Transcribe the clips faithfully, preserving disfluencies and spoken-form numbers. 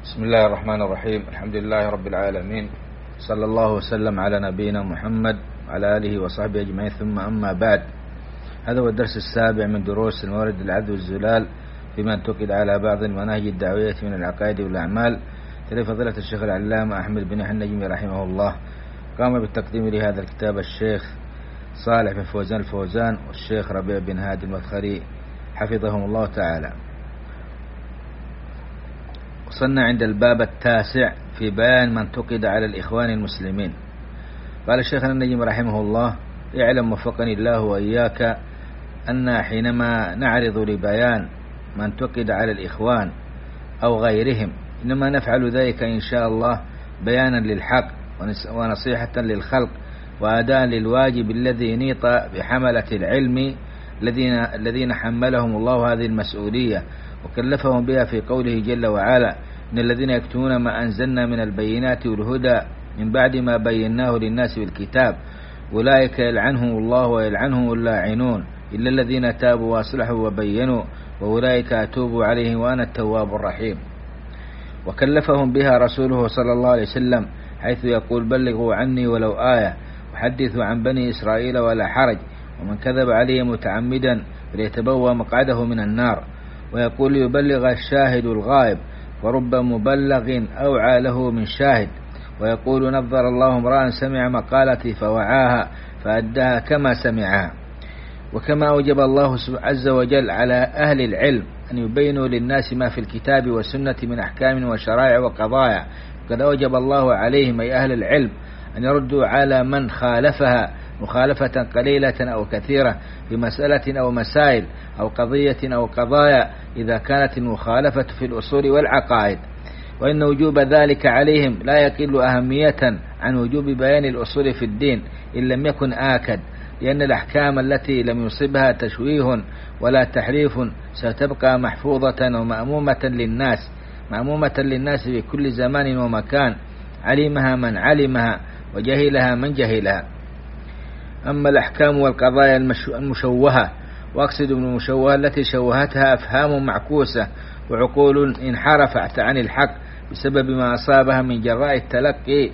بسم الله الرحمن الرحيم. الحمد لله رب العالمين، صلى الله وسلم على نبينا محمد وعلى آله وصحبه أجمعين، ثم أما بعد. هذا هو الدرس السابع من دروس الموارد العذب والزلال فيما انتقد على بعض المناهج الدعوية من العقائد والأعمال. تلي فضيلة الشيخ العلامة أحمد بن يحيى النجمي رحمه الله قام بالتقديم لهذا الكتاب الشيخ صالح بن فوزان الفوزان والشيخ ربيع بن هادي المدخلي حفظهم الله تعالى. وصلنا عند الباب التاسع في بيان من انتقد على الإخوان المسلمين. قال الشيخ النجمي رحمه الله: اعلم وفقني الله وإياك أن حينما نعرض لبيان من انتقد على الإخوان أو غيرهم إنما نفعل ذلك إن شاء الله بيانا للحق ونصيحة للخلق وأداء للواجب الذي نيط بحملة العلم الذين الذين حملهم الله هذه المسؤولية وكلفهم بها في قوله جل وعلا: إن الذين يكتمون ما أنزلنا من البينات والهدى من بعد ما بيناه للناس بالكتاب أولئك يلعنهم الله ويلعنهم اللاعنون إلا الذين تابوا واصلحوا وبينوا وأولئك أتوب عليهم وأنا التواب الرحيم. وكلفهم بها رسوله صلى الله عليه وسلم حيث يقول: بلغوا عني ولو آية وحدثوا عن بني إسرائيل ولا حرج، ومن كذب علي متعمدا فليتبوأ مقعده من النار. ويقول: يبلغ الشاهد الغائب ورب مبلغ أوعى له من شاهد. ويقول: نظر الله امرأ سمع مقالتي فوعاها فأداها كما سمعها. وكما أوجب الله عز وجل على أهل العلم أن يبينوا للناس ما في الكتاب والسنة من أحكام وشرائع وقضايا، قد أوجب الله عليهم أي أهل العلم أن يردوا على من خالفها مخالفة قليلة أو كثيرة في مسألة أو مسائل أو قضية أو قضايا إذا كانت المخالفة في الأصول والعقائد. وإن وجوب ذلك عليهم لا يقل أهمية عن وجوب بيان الأصول في الدين إن لم يكن آكد، لأن الأحكام التي لم يصبها تشويه ولا تحريف ستبقى محفوظة ومأمومة للناس مأمومة للناس في كل زمان ومكان، علمها من علمها وجهلها من جهلها. أما الأحكام والقضايا المشوهة، وأقصد بالمشوهة التي شوهتها أفهام معكوسة وعقول انحرفت عن الحق بسبب ما أصابها من جراء التلقي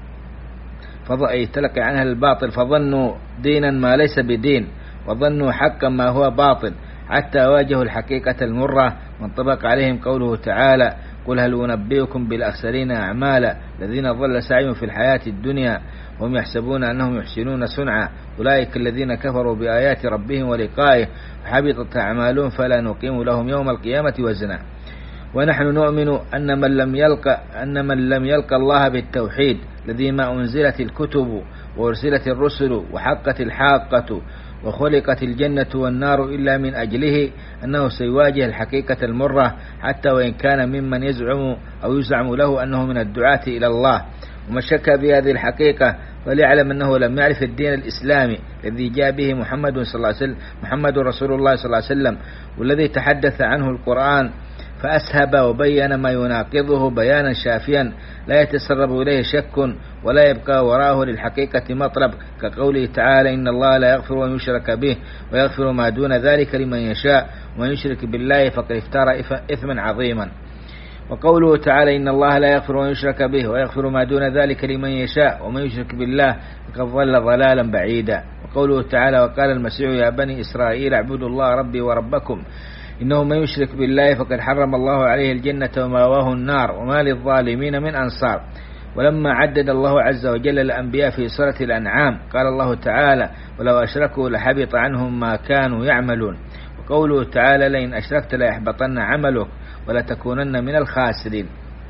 التلقي عنها الباطل، فظنوا دينا ما ليس بدين وظنوا حقا ما هو باطل، حتى واجهوا الحقيقة المرة وانطبق عليهم قوله تعالى: قل هل أنبئكم بالأخسرين أعمالا الذين ضل سعيهم في الحياة الدنيا وهم يحسبون أنهم يحسنون صنعا أولئك الذين كفروا بآيات ربهم ولقائه وحبطت أعمالهم فلا نقيم لهم يوم القيامة وزنا. ونحن نؤمن أن من لم يلقى أن من لم يلقى الله بالتوحيد الذي ما أنزلت الكتب وأرسلت الرسل وحقت الحاقة وخلقت الجنة والنار إلا من أجله أنه سيواجه الحقيقة المرة، حتى وإن كان ممن يزعم أو يزعم له أنه من الدعاة إلى الله. ومن شك بهذه الحقيقة فليعلم أنه لم يعرف الدين الإسلامي الذي جاء به محمد صلى الله عليه وسلم محمد رسول الله صلى الله عليه وسلم، والذي تحدث عنه القرآن فأسهب وبين ما يناقضه بيانا شافيا لا يتسرب إليه شك ولا يبقى وراءه للحقيقة مطلب، كقوله تعالى: إن الله لا يغفر أن يشرك به ويغفر ما دون ذلك لمن يشاء ومن يشرك بالله فقد افترى إثما عظيما. وقوله تعالى: إن الله لا يغفر أن يشرك به ويغفر ما دون ذلك لمن يشاء ومن يشرك بالله فقد ضل ضلالا بعيدا. وقوله تعالى: وقال المسيح يا بني إسرائيل اعبدوا الله ربي وربكم إنه من يشرك بالله فقد حرم الله عليه الجنة ومأواه النار وما للظالمين من أنصار. ولما عدد الله عز وجل الأنبياء في سورة الأنعام قال الله تعالى: ولو أشركوا لحبط عنهم ما كانوا يعملون. وقوله تعالى: لئن أشركت ليحبطن عملك ولتكونن من الخاسرين.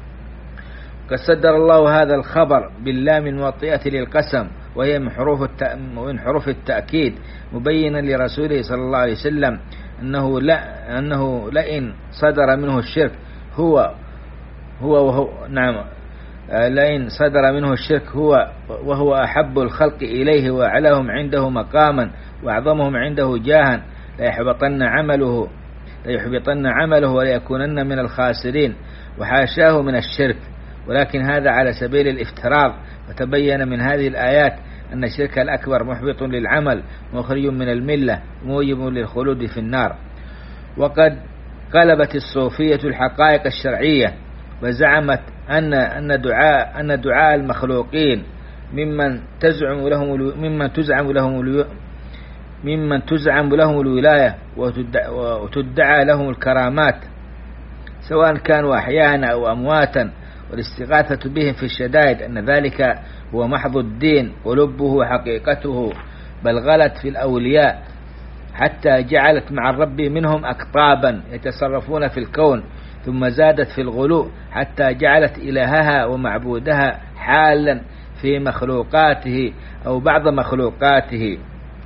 قد صدر الله هذا الخبر باللام الموطئة للقسم وهي من حروف من حروف التأكيد، مبينا لرسوله صلى الله عليه وسلم أنه لا أنه لئن صدر منه الشرك هو هو وهو نعم لئن صدر منه الشرك هو وهو أحب الخلق إليه وأعلاهم عنده مقاما وأعظمهم عنده جاها ليحبطن عمله ليحبطن عمله وليكونن من الخاسرين، وحاشاه من الشرك، ولكن هذا على سبيل الافتراض. وتبين من هذه الآيات أن الشرك الأكبر محبط للعمل مخرج من الملة موجب للخلود في النار. وقد قلبت الصوفية الحقائق الشرعية وزعمت أن أن دعاء أن دعاء المخلوقين ممن تزعم لهم ممن تزعم لهم ممن تزعم لهم الولاية وتدعى لهم الكرامات سواء كانوا أحياء أو أمواتا، والاستغاثة بهم في الشدائد أن ذلك هو محض الدين ولبه وحقيقته، بل غلت في الأولياء حتى جعلت مع الرب منهم أقطابا يتصرفون في الكون، ثم زادت في الغلو حتى جعلت إلهها ومعبودها حالا في مخلوقاته أو بعض مخلوقاته.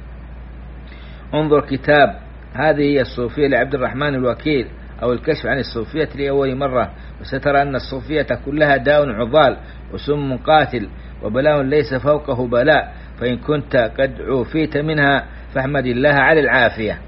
انظر كتاب هذه هي الصوفية لعبد الرحمن الوكيل أو الكشف عن الصوفية لأول مرة، وسترى أن الصوفية كلها داء عضال وسم قاتل وبلاء ليس فوقه بلاء، فإن كنت قد عوفيت منها فاحمد الله على العافية.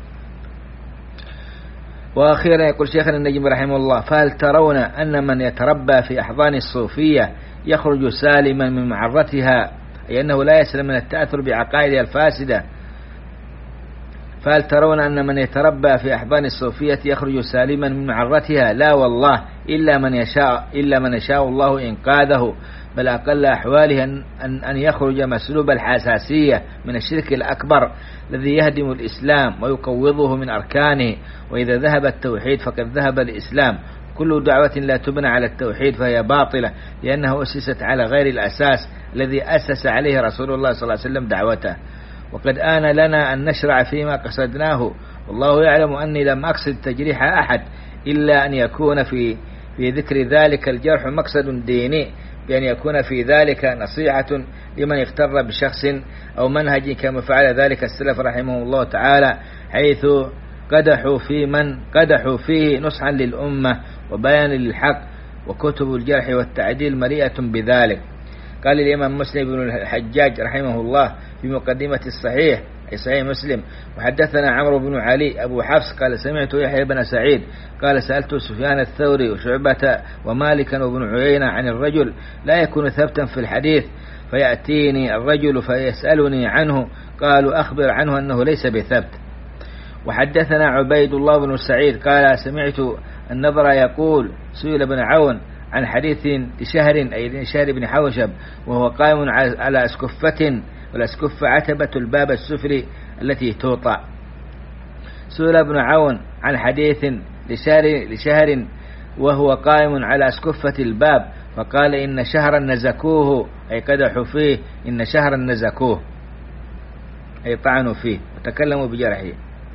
وأخيرا يقول شيخنا النجم رحمه الله: فهل ترون أن من يتربى في أحضان الصوفية يخرج سالما من معرتها، أي أنه لا يسلم من التأثر بعقائدها الفاسدة؟ فهل ترون أن من يتربى في أحضان الصوفية يخرج سالما من معرتها؟ لا والله، إلا من يشاء إلا من يشاء الله إنقاذه، بل أقل أحواله أن, أن يخرج مسلوب الحساسية من الشرك الأكبر الذي يهدم الإسلام ويقوضه من أركانه، وإذا ذهب التوحيد فقد ذهب الإسلام. كل دعوة لا تبنى على التوحيد فهي باطلة، لأنه أسست على غير الأساس الذي أسس عليه رسول الله صلى الله عليه وسلم دعوته. وقد آن لنا أن نشرع فيما قصدناه، والله يعلم أني لم أقصد تجريح أحد، إلا أن يكون في في ذكر ذلك الجرح مقصد ديني، بأن يكون في ذلك نصيحة لمن اغتر بشخص أو منهج، كما فعل ذلك السلف رحمه الله تعالى، حيث قدحوا في من قدحوا فيه نصحا للأمة وبيانا للحق، وكتب الجرح والتعديل مليئة بذلك. قال الإمام مسلم بن الحجاج رحمه الله في مقدمة الصحيح أي صحيح مسلم: وحدثنا عمرو بن علي أبو حفص قال سمعت يحيى بن سعيد قال سألت سفيان الثوري وشعبة ومالكا وابن عيينة عن الرجل لا يكون ثبتا في الحديث فيأتيني الرجل فيسألني عنه، قالوا أخبر عنه أنه ليس بثبت. وحدثنا عبيد الله بن سعيد قال سمعت النضر يقول سئل بن عون عن حديث لشهر أي لشهر بن حوشب وهو قائم على أسكفة، والأسكفة عتبة الباب السفلي التي توطأ. سئل ابن عون عن حديث لشهر, لشهر وهو قائم على أسكفة الباب فقال إن شهرا نزكوه أي قدحوا فيه، إن شهرا نزكوه أي طعنوا فيه وتكلموا بجرحه،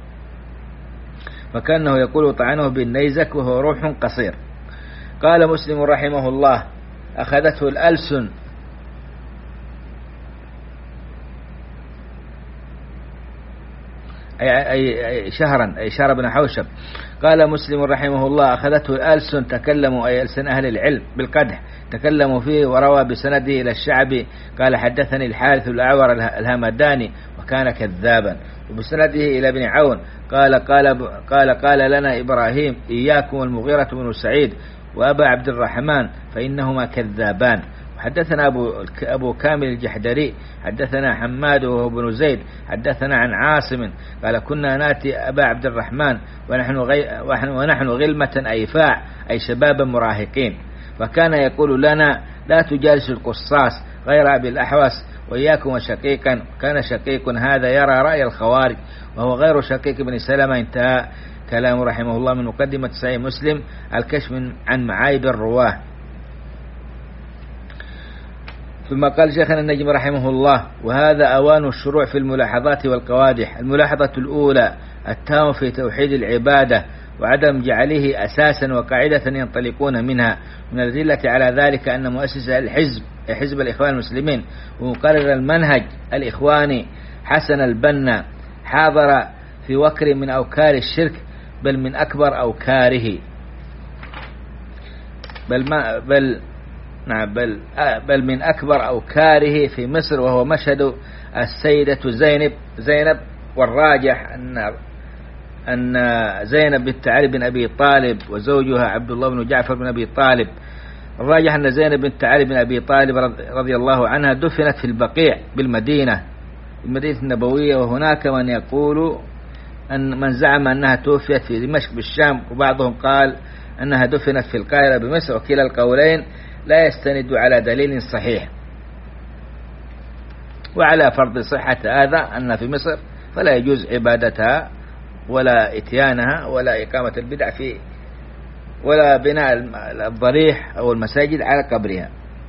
فكأنه يقول طعنه بالنيزك وهو روح قصير. قال مسلم رحمه الله: أخذته الألسن أي, أي, أي شهرا أي شهر بن حوشب. قال مسلم رحمه الله: أخذته الألسن تكلموا أي ألسن أهل العلم بالقدح تكلموا فيه، وروى بسنده إلى الشعبي قال حدثني الحارث الأعور الهمداني وكان كذابا، وبسنده إلى ابن عون قال قال قال قال لنا إبراهيم إياكم المغيرة بن سعيد وأبا عبد الرحمن فإنهما كذابان. حدثنا أبو, أبو كامل الجحدري حدثنا حماد وهو بن زيد حدثنا عن عاصم قال كنا ناتي أبا عبد الرحمن ونحن, غي ونحن غلمة أيفاع أي شبابا مراهقين، فكان يقول لنا لا تجالس القصاص غير أبي الأحوص وإياكم وشقيقا. كان شقيق هذا يرى رأي الخوارج وهو غير شقيق بن سلمة. انتهى كلام رحمه الله من مقدمة صحيح مسلم الكشف عن معايب الرواه. ثم قال شيخنا النجم رحمه الله: وهذا أوان الشروع في الملاحظات والقوادح. الملاحظة الأولى التام في توحيد العبادة وعدم جعله أساسا وقاعدة ينطلقون منها. من الأدلة على ذلك أن مؤسس الحزب حزب الإخوان المسلمين ومقرر المنهج الإخواني حسن البنا حاضر في وكر من أوكار الشرك، بل من أكبر أوكاره، بل ما بل نعم بل بل من أكبر أوكاره في مصر، وهو مشهد السيدة زينب زينب والراجح أن أن زينب بنت علي بن أبي طالب وزوجها عبد الله بن جعفر بن أبي طالب. الراجح أن زينب بنت علي بن أبي طالب رضي الله عنها دفنت في البقيع بالمدينة المدينة النبوية، وهناك من يقول أن من زعم أنها توفيت في دمشق بالشام، وبعضهم قال أنها دفنت في القاهرة بمصر، وكلا القولين لا يستند على دليل صحيح. وعلى فرض صحة هذا أن في مصر فلا يجوز عبادتها ولا إتيانها ولا إقامة البدع في ولا بناء الضريح أو المساجد على قبرها.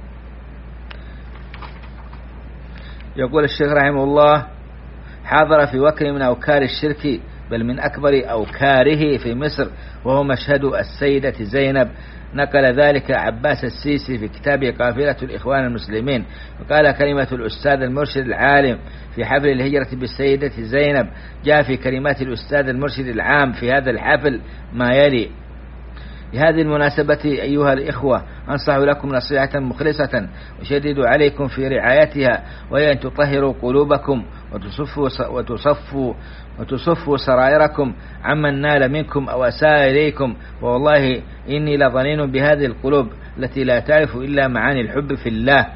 يقول الشيخ رحمه الله: حاضر في وكر من أوكار الشرك، بل من أكبر أوكاره في مصر، وهو مشهد السيدة زينب. نقل ذلك عباس السيسي في كتابه قافلة الإخوان المسلمين، وقال: كلمة الأستاذ المرشد العالم في حفل الهجرة بالسيدة زينب جاء في كلمات الأستاذ المرشد العام في هذا الحفل ما يلي: بهذه المناسبة أيها الإخوة أنصح لكم نصيحة مخلصة وشددوا عليكم في رعايتها، وهي أن تطهروا قلوبكم وتصفوا, وتصفوا, وتصفوا سرائركم عمن نال منكم أو أساء إليكم، والله إني لظنين بهذه القلوب التي لا تعرف إلا معاني الحب في الله،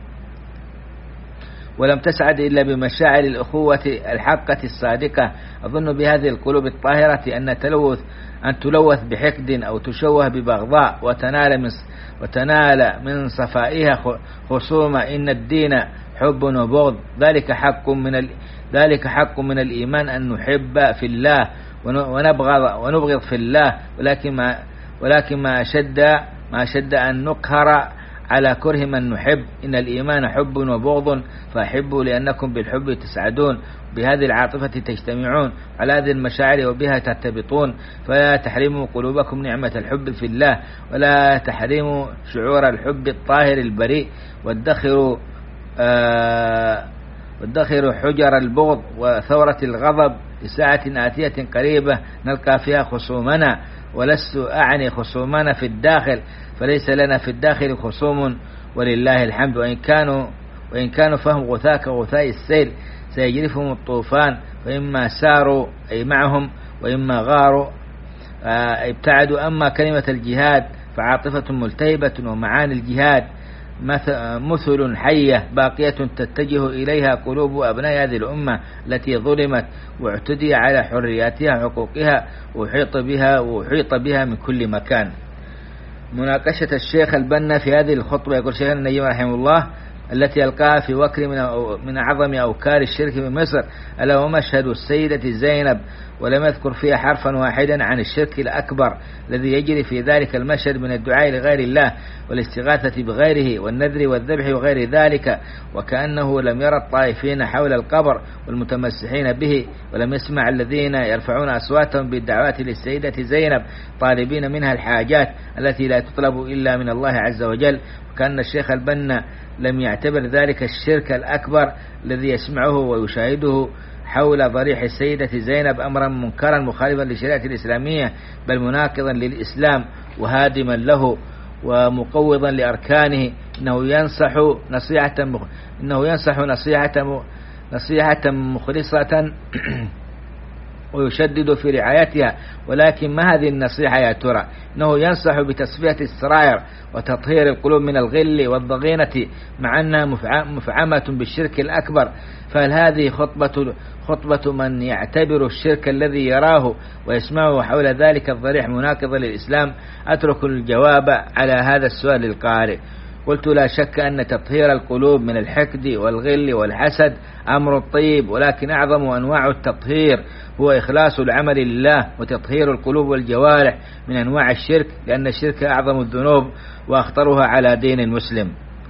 ولم تسعد إلا بمشاعر الأخوة الحقة الصادقة. أظن بهذه القلوب الطاهرة أن تلوث أن تلوث بحقد أو تشوه ببغضاء وتنال من وتنال من صفائها خصومة. إن الدين حب وبغض، ذلك حق من ال... ذلك حق من الإيمان أن نحب في الله ونبغض ونبغض في الله، ولكن ما ولكن ما أشد ما أشد أن نقهر على كره من نحب. إن الإيمان حب وبغض، فأحبوا لأنكم بالحب تسعدون، بهذه العاطفة تجتمعون، على هذه المشاعر وبها ترتبطون، فلا تحرموا قلوبكم نعمة الحب في الله، ولا تحرموا شعور الحب الطاهر البريء، وادخروا آه وادخروا حجر البغض وثورة الغضب لساعة آتية قريبة نلقى فيها خصومنا، ولست أعني خصومنا في الداخل، فليس لنا في الداخل خصوم ولله الحمد، وإن كانوا وإن كانوا فهم غثاء كغثاء السيل سيجرفهم الطوفان، فإما ساروا أي معهم وإما غاروا آه ابتعدوا. أما كلمة الجهاد فعاطفة ملتهبة، ومعاني الجهاد مثل حية باقية تتجه إليها قلوب أبناء هذه الأمة التي ظلمت واعتدي على حرياتها وحقوقها، وحيط بها وحيط بها من كل مكان. مناقشة الشيخ البنا في هذه الخطبة. يقول الشيخ النجيم رحمه الله: التي ألقاها في وكر من من أعظم أوكار الشرك في مصر ألا ومشهد السيدة زينب، ولم يذكر فيها حرفا واحدا عن الشرك الأكبر الذي يجري في ذلك المشهد من الدعاء لغير الله والاستغاثة بغيره والنذر والذبح وغير ذلك، وكأنه لم يرى الطائفين حول القبر والمتمسحين به، ولم يسمع الذين يرفعون أصواتهم بالدعوات للسيدة زينب طالبين منها الحاجات التي لا تطلب إلا من الله عز وجل. وكأن الشيخ البنا لم يعتبر ذلك الشرك الأكبر الذي يسمعه ويشاهده حول ضريح السيدة زينب أمرا منكرا مخالفا للشريعة الإسلامية، بل مناقضا للإسلام وهادما له ومقوضا لأركانه. إنه ينصح نصيحة مخ... إنه ينصح نصيحة نصيحة مخلصة ويشدد في رعايتها، ولكن ما هذه النصيحة يا ترى؟ إنه ينصح بتصفية السرائر وتطهير القلوب من الغل والضغينة، مع أنها مفعمة بالشرك الأكبر. فهل هذه خطبة خطبة من يعتبر الشرك الذي يراه ويسمعه حول ذلك الضريح مناقضا للإسلام؟ أترك الجواب على هذا السؤال للقارئ. قلت: لا شك أن تطهير القلوب من الحقد والغل والحسد أمر طيب، ولكن أعظم أنواع التطهير هو إخلاص العمل لله وتطهير القلوب والجوارح من أنواع الشرك، لأن الشرك أعظم الذنوب وأخطرها على دين المسلم.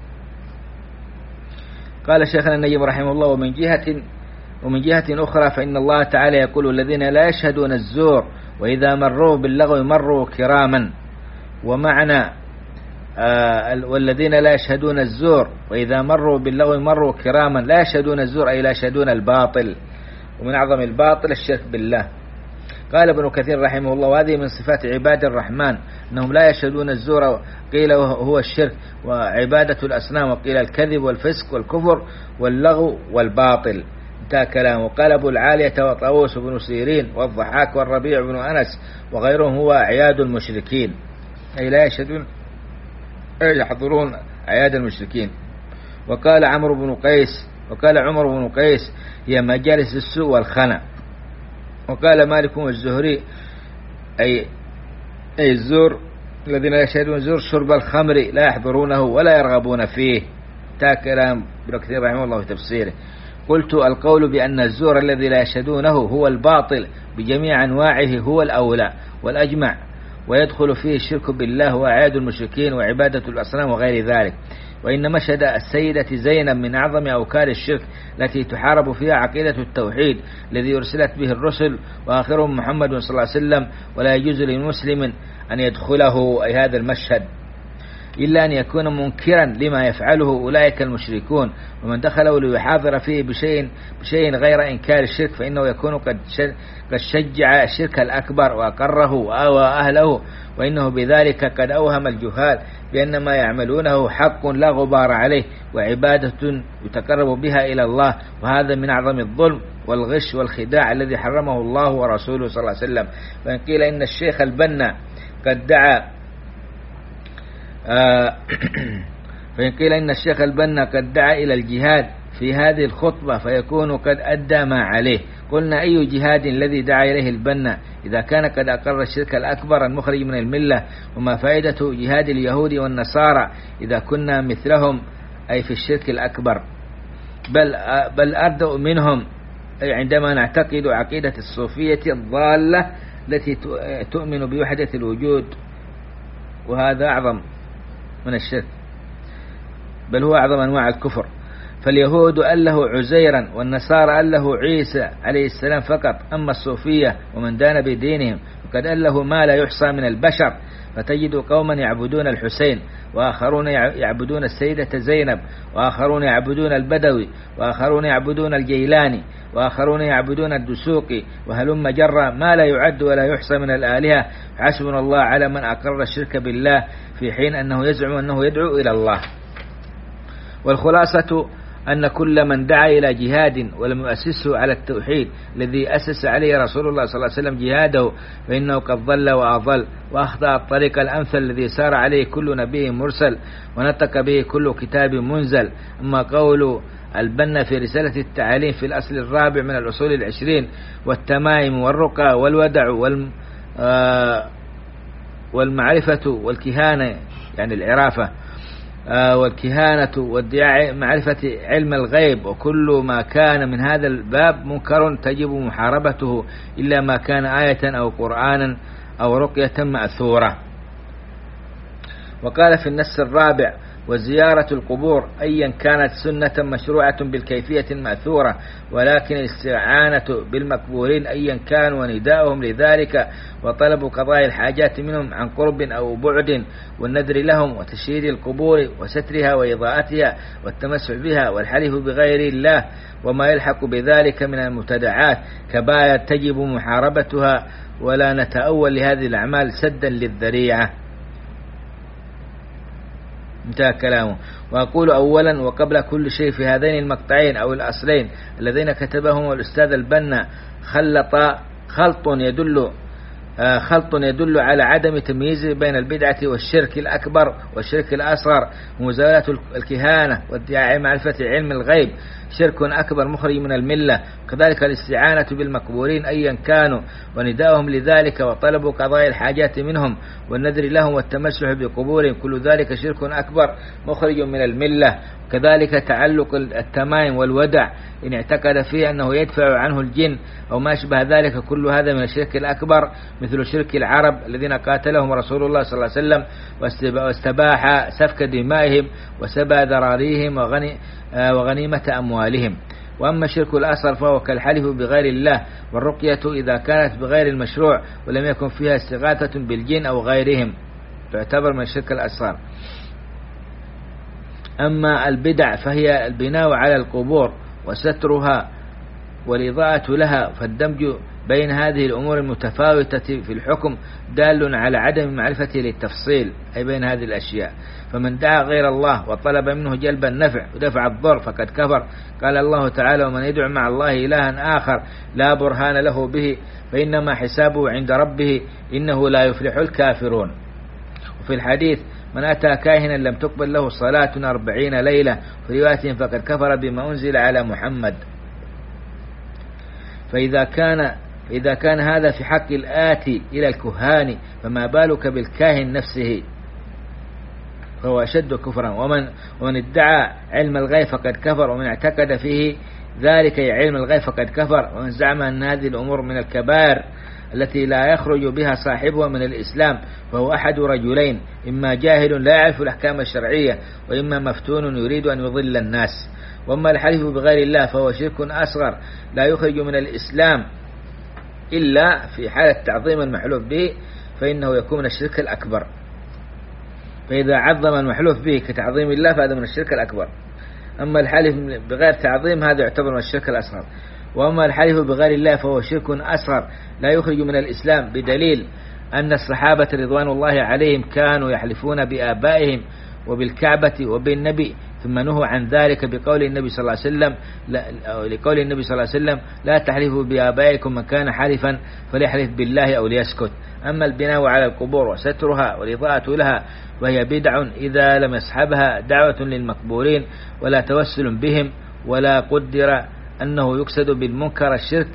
قال شيخنا النجيب رحمه الله: ومن جهة ومن جهة أخرى فإن الله تعالى يقول: الذين لا يشهدون الزور وإذا مروا باللغو مروا كراما. ومعنى آه والذين لا يشهدون الزور وإذا مروا باللغو مروا كراما، لا يشهدون الزور أي لا يشهدون الباطل، ومن أعظم الباطل الشرك بالله. قال ابن كثير رحمه الله: وهذه من صفات عباد الرحمن أنهم لا يشهدون الزور، قيل هو الشرك وعبادة الأصنام، وقيل الكذب والفسق والكفر واللغو والباطل. انتهى كلامه. قال أبو العالية وطاووس بن سيرين والضحاك والربيع بن أنس وغيرهم هو أعياد المشركين، أي لا يشهدون أي يحضرون أعياد المشركين. وقال عمرو بن قيس وقال عمر بن قيس: هي مجالس السوء والخنا. وقال مالك والزهري: أي أي الزور الذين يشهدون زور شرب الخمر لا يحضرونه ولا يرغبون فيه. تا كلام ابن كثير رحمه الله في تفسيره. قلت القول بأن الزور الذي لا يشهدونه هو الباطل بجميع أنواعه هو الأولى والأجمع، ويدخل فيه الشرك بالله وأعياد المشركين وعبادة الأصنام وغير ذلك. وإن مشهد السيدة زينب من أعظم أوكار الشرك التي تحارب فيها عقيدة التوحيد الذي أرسلت به الرسل وآخرهم محمد صلى الله عليه وسلم، ولا يجوز للمسلم أن يدخله أي هذا المشهد إلا أن يكون منكرا لما يفعله أولئك المشركون، ومن دخله ليحاضر فيه بشيء, بشيء غير إنكار الشرك فإنه يكون قد شجع الشرك الأكبر وأقره وآوى أهله، وإنه بذلك قد أوهم الجهال بأن ما يعملونه حق لا غبار عليه وعبادة يتقرب بها إلى الله، وهذا من أعظم الظلم والغش والخداع الذي حرمه الله ورسوله صلى الله عليه وسلم. فإن قيل إن الشيخ البنا قد دعا آه فإن قيل إن الشيخ البنا قد دعا إلى الجهاد في هذه الخطبة فيكون قد أدى ما عليه. قلنا أي جهاد الذي دعا إليه البنا إذا كان قد أقر الشرك الأكبر المخرج من الملة؟ وما فائدة جهاد اليهود والنصارى إذا كنا مثلهم أي في الشرك الأكبر؟ بل, بل أردأ منهم أي عندما نعتقد عقيدة الصوفية الضالة التي تؤمن بوحدة الوجود، وهذا أعظم من الشرك، بل هو أعظم أنواع الكفر. فاليهود أله عزيرا والنصارى أله عيسى عليه السلام فقط، أما الصوفية ومن دان بدينهم فقد أله ما لا يحصى من البشر، فتجد قوما يعبدون الحسين، وآخرون يعبدون السيدة زينب، وآخرون يعبدون البدوي، وآخرون يعبدون الجيلاني، وآخرون يعبدون الدسوقي، وهلم جرى ما لا يعد ولا يحصى من الآلهة. حسبنا الله على من أقر الشرك بالله في حين أنه يزعم أنه يدعو إلى الله. والخلاصة أن كل من دعا إلى جهاد ولم يؤسسه على التوحيد الذي أسس عليه رسول الله صلى الله عليه وسلم جهاده فإنه قد ضل وأضل وأخطأ الطريق الأمثل الذي سار عليه كل نبي مرسل ونطق به كل كتاب منزل. أما قول البنا في رسالة التعاليم في الأصل الرابع من الأصول العشرين والتمائم والرقى والودع والمعرفة والكهانة يعني العرافة والكهانة وادعاء معرفة علم الغيب وكل ما كان من هذا الباب منكر تجب محاربته إلا ما كان آية أو قرآنا أو رقية مأثورة. وقال في النص الرابع: وزيارة القبور أيا كانت سنة مشروعة بالكيفية المأثورة، ولكن الاستعانة بالمقبورين أيا كان ونداؤهم لذلك وطلب قضاء الحاجات منهم عن قرب أو بعد والنذر لهم وتشييد القبور وسترها وإضاءتها والتمسح بها والحلف بغير الله وما يلحق بذلك من المبتدعات كباية تجب محاربتها، ولا نتأول لهذه الأعمال سدا للذريعة. انتهى كلامه. وأقول أولا وقبل كل شيء في هذين المقطعين أو الأصلين الذين كتبهم الأستاذ البنا خلط خلط يدل خلط يدل على عدم تمييز بين البدعة والشرك الأكبر والشرك الأصغر، مزاولة الكهانة وادعاء معرفة علم الغيب شرك أكبر مخرج من الملة، كذلك الاستعانة بالمقبورين أيا كانوا ونداؤهم لذلك وطلب قضاء الحاجات منهم والنذر لهم والتمسح بقبورهم كل ذلك شرك أكبر مخرج من الملة. كذلك تعلق التمائم والودع إن اعتقد فيه أنه يدفع عنه الجن أو ما أشبه ذلك كل هذا من الشرك الأكبر مثل شرك العرب الذين قاتلهم رسول الله صلى الله عليه وسلم واستباح سفك دمائهم وسبى ذراريهم وغني وغنيمة أموالهم. وأما الشرك الأصغر فهو كالحلف بغير الله والرقية إذا كانت بغير المشروع ولم يكن فيها استغاثة بالجن أو غيرهم تعتبر من الشرك الأصغر. أما البدع فهي البناء على القبور وسترها والإضاءة لها، فالدمج بين هذه الأمور المتفاوتة في الحكم دال على عدم معرفته للتفصيل أي بين هذه الأشياء. فمن دعا غير الله وطلب منه جلب النفع ودفع الضر فقد كفر. قال الله تعالى: ومن يدعو مع الله إلها آخر لا برهان له به فإنما حسابه عند ربه إنه لا يفلح الكافرون. وفي الحديث: من أتى كاهنا لم تقبل له صلاة أربعين ليلة، في رواية فقد كفر بما أنزل على محمد. فإذا كان إذا كان هذا في حق الآتي إلى الكهان فما بالك بالكاهن نفسه، فهو أشد كفرا. ومن, ومن ادعى علم الغيب فقد كفر، ومن اعتقد فيه ذلك علم الغيب فقد كفر، ومن زعم أن هذه الأمور من الكبائر التي لا يخرج بها صاحبها من الإسلام فهو أحد رجلين: إما جاهل لا يعرف الأحكام الشرعية، وإما مفتون يريد أن يضل الناس. وأما الحلف بغير الله فهو شرك أصغر لا يخرج من الإسلام إلا في حالة تعظيم المحلوف به، فإنه يكون من الشرك الأكبر. فإذا عظم المحلوف به كتعظيم الله فهذا من الشرك الأكبر. أما الحلف بغير تعظيم هذا يعتبر من الشرك الأصغر. وأما الحلف بغير الله فهو شرك أصغر لا يخرج من الإسلام، بدليل أن الصحابة رضوان الله عليهم كانوا يحلفون بآبائهم وبالكعبة وبالنبي ثم نهوا عن ذلك بقول النبي صلى الله عليه وسلم لقول النبي صلى الله عليه وسلم: لا تحلفوا بآبائكم، من كان حالفا فليحلف بالله أو ليسكت. أما البناء على القبور وسترها والإضاءة لها وهي بدع إذا لم يصحبها دعوة للمقبورين ولا توسل بهم، ولا قدر أنه يقصد بالمنكر الشرك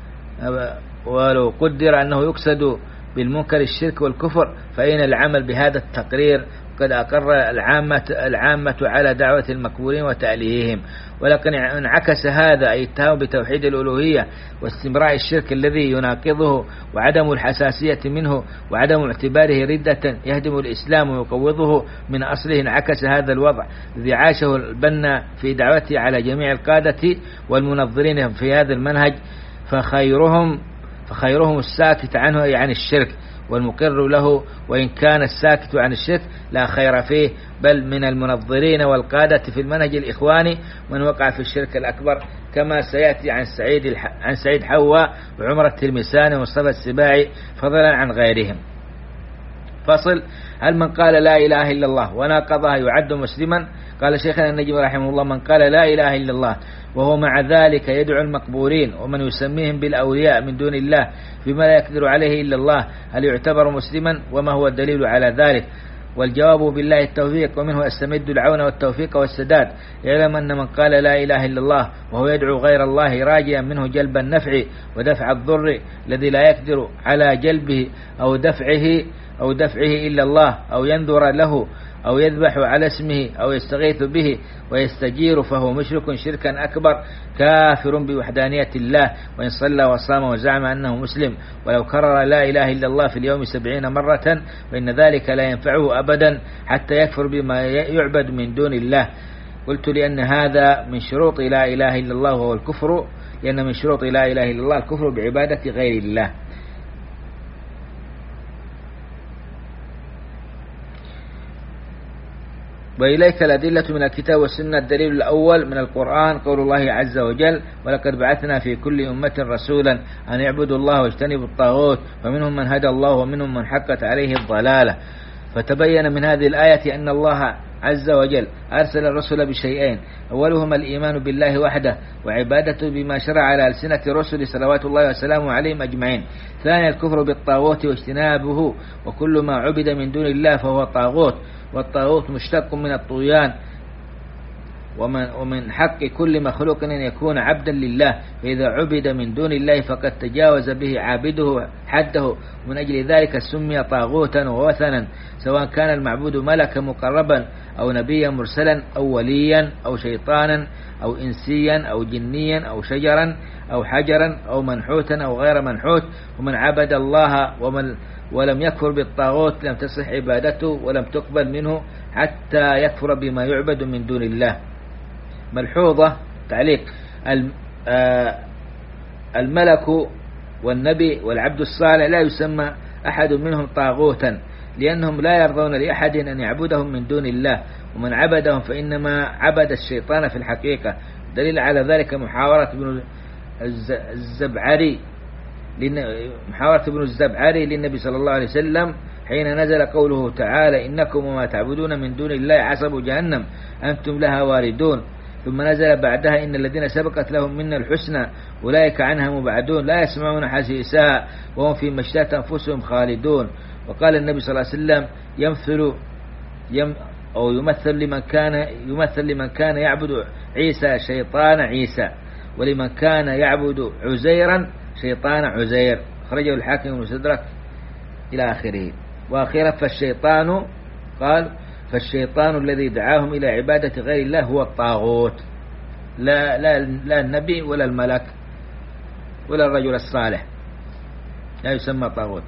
ولو قدر أنه يقصد بالمنكر الشرك والكفر، فإن العمل بهذا التقرير قد أقر العامة, العامة على دعوة المقبورين وتأليههم. ولكن انعكس هذا أي اتهام بتوحيد الألوهية واستمراء الشرك الذي يناقضه، وعدم الحساسية منه، وعدم اعتباره ردة يهدم الإسلام ويقوضه من أصله. انعكس هذا الوضع الذي عاشه البنا في دعوته على جميع القادة والمنظرين في هذا المنهج، فخيرهم فخيرهم الساكت عنه أي عن الشرك والمقر له، وإن كان الساكت عن الشرك لا خير فيه، بل من المنظرين والقادة في المنهج الإخواني من وقع في الشرك الأكبر، كما سيأتي عن سعيد الح... عن سعيد حواء وعمر التلمساني ومصطفى السباعي فضلا عن غيرهم. فصل: هل من قال لا إله إلا الله وناقضها يعد مسلما؟ قال شيخنا النجم رحمه الله: من قال لا إله إلا الله وهو مع ذلك يدعو المقبورين ومن يسميهم بالأولياء من دون الله بما لا يقدر عليه إلا الله، هل يعتبر مسلما؟ وما هو الدليل على ذلك؟ والجواب بالله التوفيق، ومنه استمد العون والتوفيق والسداد. يعلم أن من قال لا إله إلا الله وهو يدعو غير الله راجيا منه جلب النفع ودفع الضر الذي لا يقدر على جلبه أو دفعه أو دفعه إلا الله، أو ينذر له أو يذبح على اسمه أو يستغيث به ويستجير، فهو مشرك شركا أكبر كافر بوحدانية الله، وإن صلى وصام وزعم أنه مسلم ولو كرر لا إله إلا الله في اليوم سبعين مرة، فإن ذلك لا ينفعه أبدا حتى يكفر بما يعبد من دون الله. قلت لأن هذا من شروط لا إله إلا الله وهو الكفر، لأن من شروط لا إله إلا الله الكفر بعبادة غير الله. وإليك الأدلة من الكتاب والسنة. الدليل الأول من القرآن قول الله عز وجل: ولقد بعثنا في كل أمة رسولا أن يعبدوا الله واجتنبوا الطاغوت، ومنهم من هدى الله ومنهم من حقت عليه الضلالة. فتبين من هذه الآية أن الله عز وجل أرسل الرسل بشيئين: أولهما الإيمان بالله وحده وعبادته بما شرع على ألسنة الرسل صلوات الله وسلامه عليهم أجمعين. ثانيا الكفر بالطاغوت واجتنابه، وكل ما عبد من دون الله فهو طاغوت، والطاغوت مشتق من الطغيان، ومن, ومن حق كل مخلوق أن يكون عبدا لله، فإذا عبد من دون الله فقد تجاوز به عابده حده، من أجل ذلك سمي طاغوتا ووثنا، سواء كان المعبود ملكا مقربا أو نبيا مرسلا أو وليا أو شيطانا أو إنسيا أو جنيا أو شجرا أو حجرا أو منحوتا أو غير منحوت. ومن عبد الله ومن ولم يكفر بالطاغوت لم تصح عبادته ولم تقبل منه حتى يكفر بما يعبد من دون الله. ملحوظة تعليق: الملك والنبي والعبد الصالح لا يسمى أحد منهم طاغوتا، لأنهم لا يرضون لأحد أن يعبدهم من دون الله، ومن عبدهم فإنما عبد الشيطان في الحقيقة. دليل على ذلك محاورة ابن الزبعري محاورة ابن الزبعري للنبي صلى الله عليه وسلم حين نزل قوله تعالى: إنكم وما تعبدون من دون الله حسب جهنم أنتم لها واردون. ثم نزل بعدها: إن الذين سبقت لهم منا الحسنى أولئك عنها مبعدون لا يسمعون حسيسها وهم فيما اشتهت أنفسهم خالدون. وقال النبي صلى الله عليه وسلم: يمثل يم أو يمثل لمن كان يمثل لمن كان يعبد عيسى شيطان عيسى، ولمن كان يعبد عزيرا شيطان عزير، خرجه الحاكم المستدرك إلى آخره. وأخيرا فالشيطان قال فالشيطان الذي دعاهم إلى عبادة غير الله هو الطاغوت، لا, لا, لا النبي ولا الملك ولا الرجل الصالح، لا يسمى طاغوت.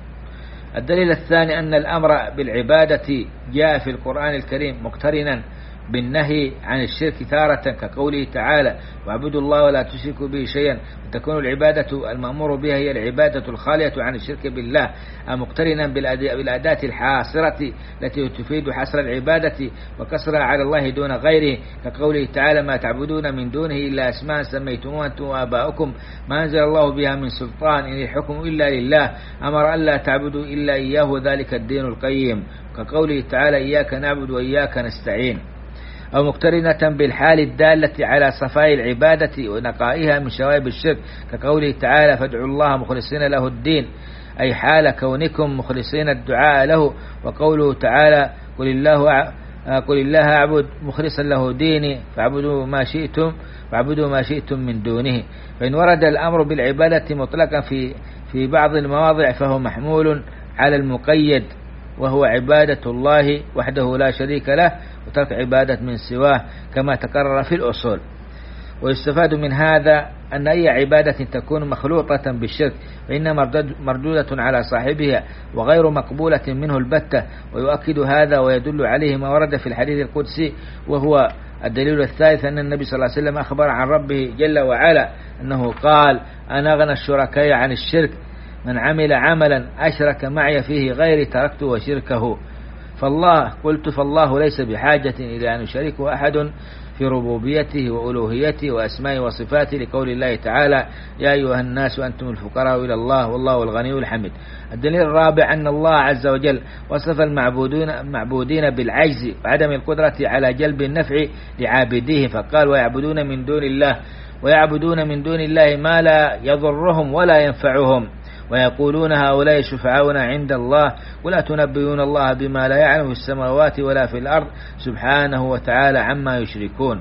الدليل الثاني أن الأمر بالعبادة جاء في القرآن الكريم مقترنا بالنهي عن الشرك تارة كقوله تعالى واعبدوا الله ولا تشركوا به شيئا، وتكون العبادة المأمور بها هي العبادة الخالية عن الشرك بالله، مقترنا بالأداة الحاصرة التي تفيد حصر العبادة وكسرها على الله دون غيره كقوله تعالى ما تعبدون من دونه إلا أسماء سميتموها أنتم وآباؤكم ما أنزل الله بها من سلطان إن الحكم إلا لله أمر ألا تعبدوا إلا إياه ذلك الدين القيم كقوله تعالى إياك نعبد وإياك نستعين. أو مقترنة بالحال الدالة على صفاء العبادة ونقائها من شوائب الشرك كقوله تعالى فادعوا الله مخلصين له الدين، أي حال كونكم مخلصين الدعاء له. وقوله تعالى قل الله قل الله أعبد مخلصا له ديني فاعبدوا ما شئتم فاعبدوا ما شئتم من دونه. فإن ورد الأمر بالعبادة مطلقا في في بعض المواضع فهو محمول على المقيد وهو عبادة الله وحده لا شريك له وترك عبادة من سواه كما تكرر في الأصول. ويستفاد من هذا أن أي عبادة تكون مخلوطة بالشرك فإنها مردودة على صاحبها وغير مقبولة منه البتة. ويؤكد هذا ويدل عليه ما ورد في الحديث القدسي، وهو الدليل الثالث أن النبي صلى الله عليه وسلم أخبر عن ربه جل وعلا أنه قال أنا أغنى الشركاء عن الشرك من عمل عملا أشرك معي فيه غيري تركته وشركه. فالله قلت فالله ليس بحاجة إلى أن يشاركه أحد في ربوبيته وألوهيته وأسمائه وصفاته لقول الله تعالى يا أيها الناس أنتم الفقراء إلى الله والله الغني الحميد. الدليل الرابع أن الله عز وجل وصف المعبودين المعبودين بالعجز وعدم القدرة على جلب النفع لعابديه فقال ويعبدون من دون الله ويعبدون من دون الله ما لا يضرهم ولا ينفعهم ويقولون هؤلاء شفعاؤنا عند الله ولا تنبئون الله بما لا يعلم في السماوات ولا في الأرض سبحانه وتعالى عما يشركون.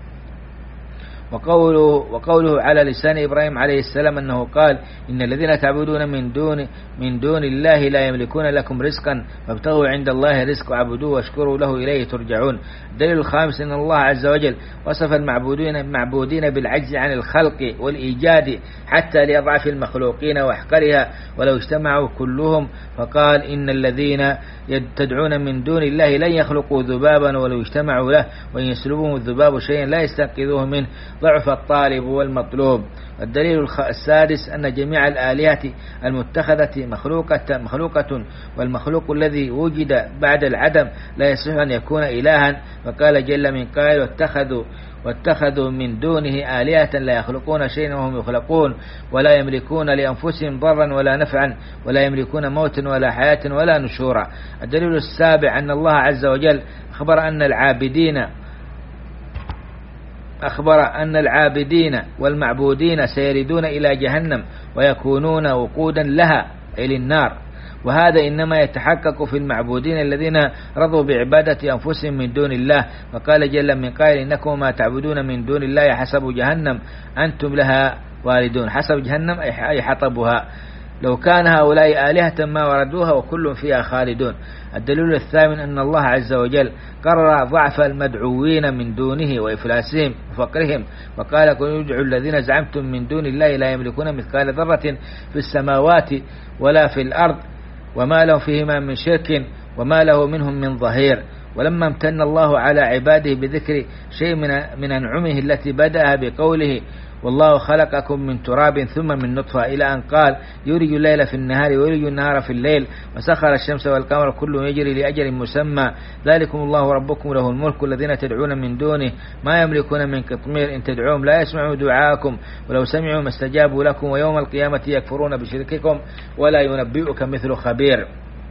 وقوله, وقوله على لسان إبراهيم عليه السلام أنه قال إن الذين تعبدون من دون, من دون الله لا يملكون لكم رزقا فابتغوا عند الله رزق وعبدوه واشكروا له إليه ترجعون. الدليل الخامس أن الله عز وجل وصف المعبودين, المعبودين بالعجز عن الخلق والإيجاد حتى لأضعف المخلوقين وأحقرها ولو اجتمعوا كلهم فقال إن الذين تدعون من دون الله لن يخلقوا ذبابا ولو اجتمعوا له وإن يسلبهم الذباب شيئا لا يستنقذوه منه ضعف الطالب والمطلوب. الدليل السادس أن جميع الآلهة المتخذة مخلوقة, مخلوقة والمخلوق الذي وجد بعد العدم لا يصح أن يكون إلها فقال جل من قائل واتخذوا, واتخذوا من دونه آلهة لا يخلقون شيئا وهم يخلقون ولا يملكون لأنفسهم ضرا ولا نفعا ولا يملكون موتا ولا حياة ولا نشورا. الدليل السابع أن الله عز وجل أخبر أن العابدين أخبر أن العابدين والمعبودين سيردون إلى جهنم ويكونون وقودا لها أي للنار، وهذا إنما يتحقق في المعبودين الذين رضوا بعبادة أنفسهم من دون الله فقال جل من قائل إنكم ما تعبدون من دون الله حسب جهنم أنتم لها واردون. حسب جهنم أي حطبها لو كان هؤلاء آلهة ما وردوها وكل فيها خالدون. الدليل الثامن أن الله عز وجل قرر ضعف المدعوين من دونه وإفلاسهم وفقرهم وقال قل ادعوا الذين زعمتم من دون الله لا يملكون مثقال ذرة في السماوات ولا في الأرض وما له فيهما من شرك وما له منهم من ظهير. ولما امتن الله على عباده بذكر شيء من, من أنعمه التي بدأها بقوله والله خلقكم من تراب ثم من نطفة إلى أن قال يولج الليل في النهار ويولج النهار في الليل وسخر الشمس والقمر كل يجري لأجل مسمى ذلكم الله ربكم له الملك الذين تدعون من دونه ما يملكون من قطمير إن تدعوهم لا يسمعوا دعاءكم ولو سمعوا ما استجابوا لكم ويوم القيامة يكفرون بشرككم ولا ينبئك مثل خبير.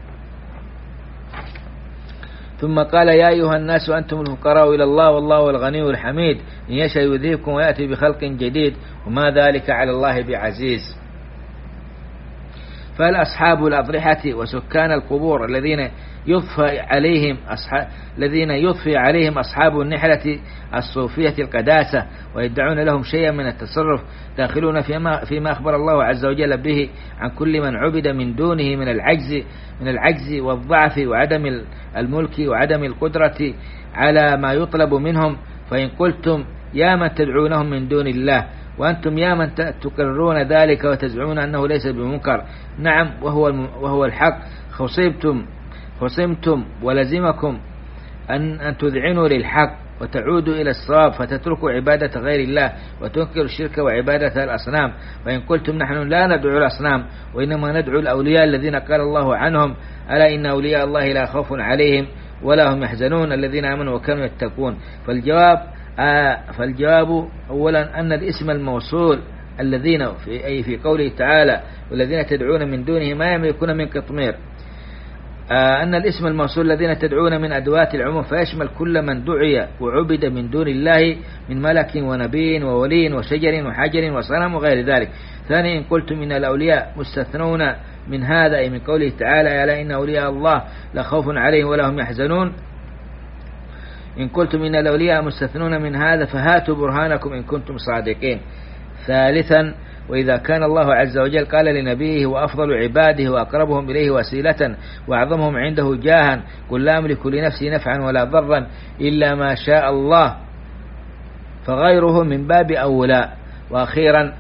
ثم قال يا أيها الناس أنتم الفقراء إلى الله والله الغني الحميد إن يشاء يذهبكم ويأتي بخلق جديد وما ذلك على الله بعزيز. فالأصحاب الأضرحة وسكان القبور الذين يضفى عليهم أصحاب الذين يضفي عليهم أصحاب النحلة الصوفية القداسة ويدعون لهم شيئا من التصرف داخلون فيما فيما أخبر الله عز وجل به عن كل من عبد من دونه من العجز من العجز والضعف وعدم الملك وعدم القدرة على ما يطلب منهم. فإن قلتم يا من تدعونهم من دون الله وأنتم يا من تكررون ذلك وتزعمون أنه ليس بمنكر، نعم وهو وهو الحق، خصمتم خصمتم ولزمكم أن أن تذعنوا للحق وتعودوا إلى الصواب فتتركوا عبادة غير الله وتنكروا الشرك وعبادة الأصنام. وإن قلتم نحن لا ندعو الأصنام وإنما ندعو الأولياء الذين قال الله عنهم ألا إن أولياء الله لا خوف عليهم ولا هم يحزنون الذين آمنوا وكانوا يتقون. فالجواب آه فالجواب أولا أن الاسم الموصول الذين في أي في قوله تعالى والذين تدعون من دونه ما يملكون من قطمير، آه أن الاسم الموصول الذين تدعون من أدوات العموم فيشمل كل من دعي وعبد من دون الله من ملك ونبي وولي وشجر وحجر وصنم وغير ذلك. ثانيا إن قلتم إن الأولياء مستثنون من هذا أي من قوله تعالى ألا إن أولياء الله لا خوف عليهم ولا هم يحزنون، إن قلتم إن الأولياء مستثنون من هذا فهاتوا برهانكم إن كنتم صادقين. ثالثا وإذا كان الله عز وجل قال لنبيه وأفضل عباده وأقربهم إليه وسيلة وأعظمهم عنده جاها قل لا أملك لنفسي نفعا ولا ضرا إلا ما شاء الله فغيره من باب أولى. وأخيرا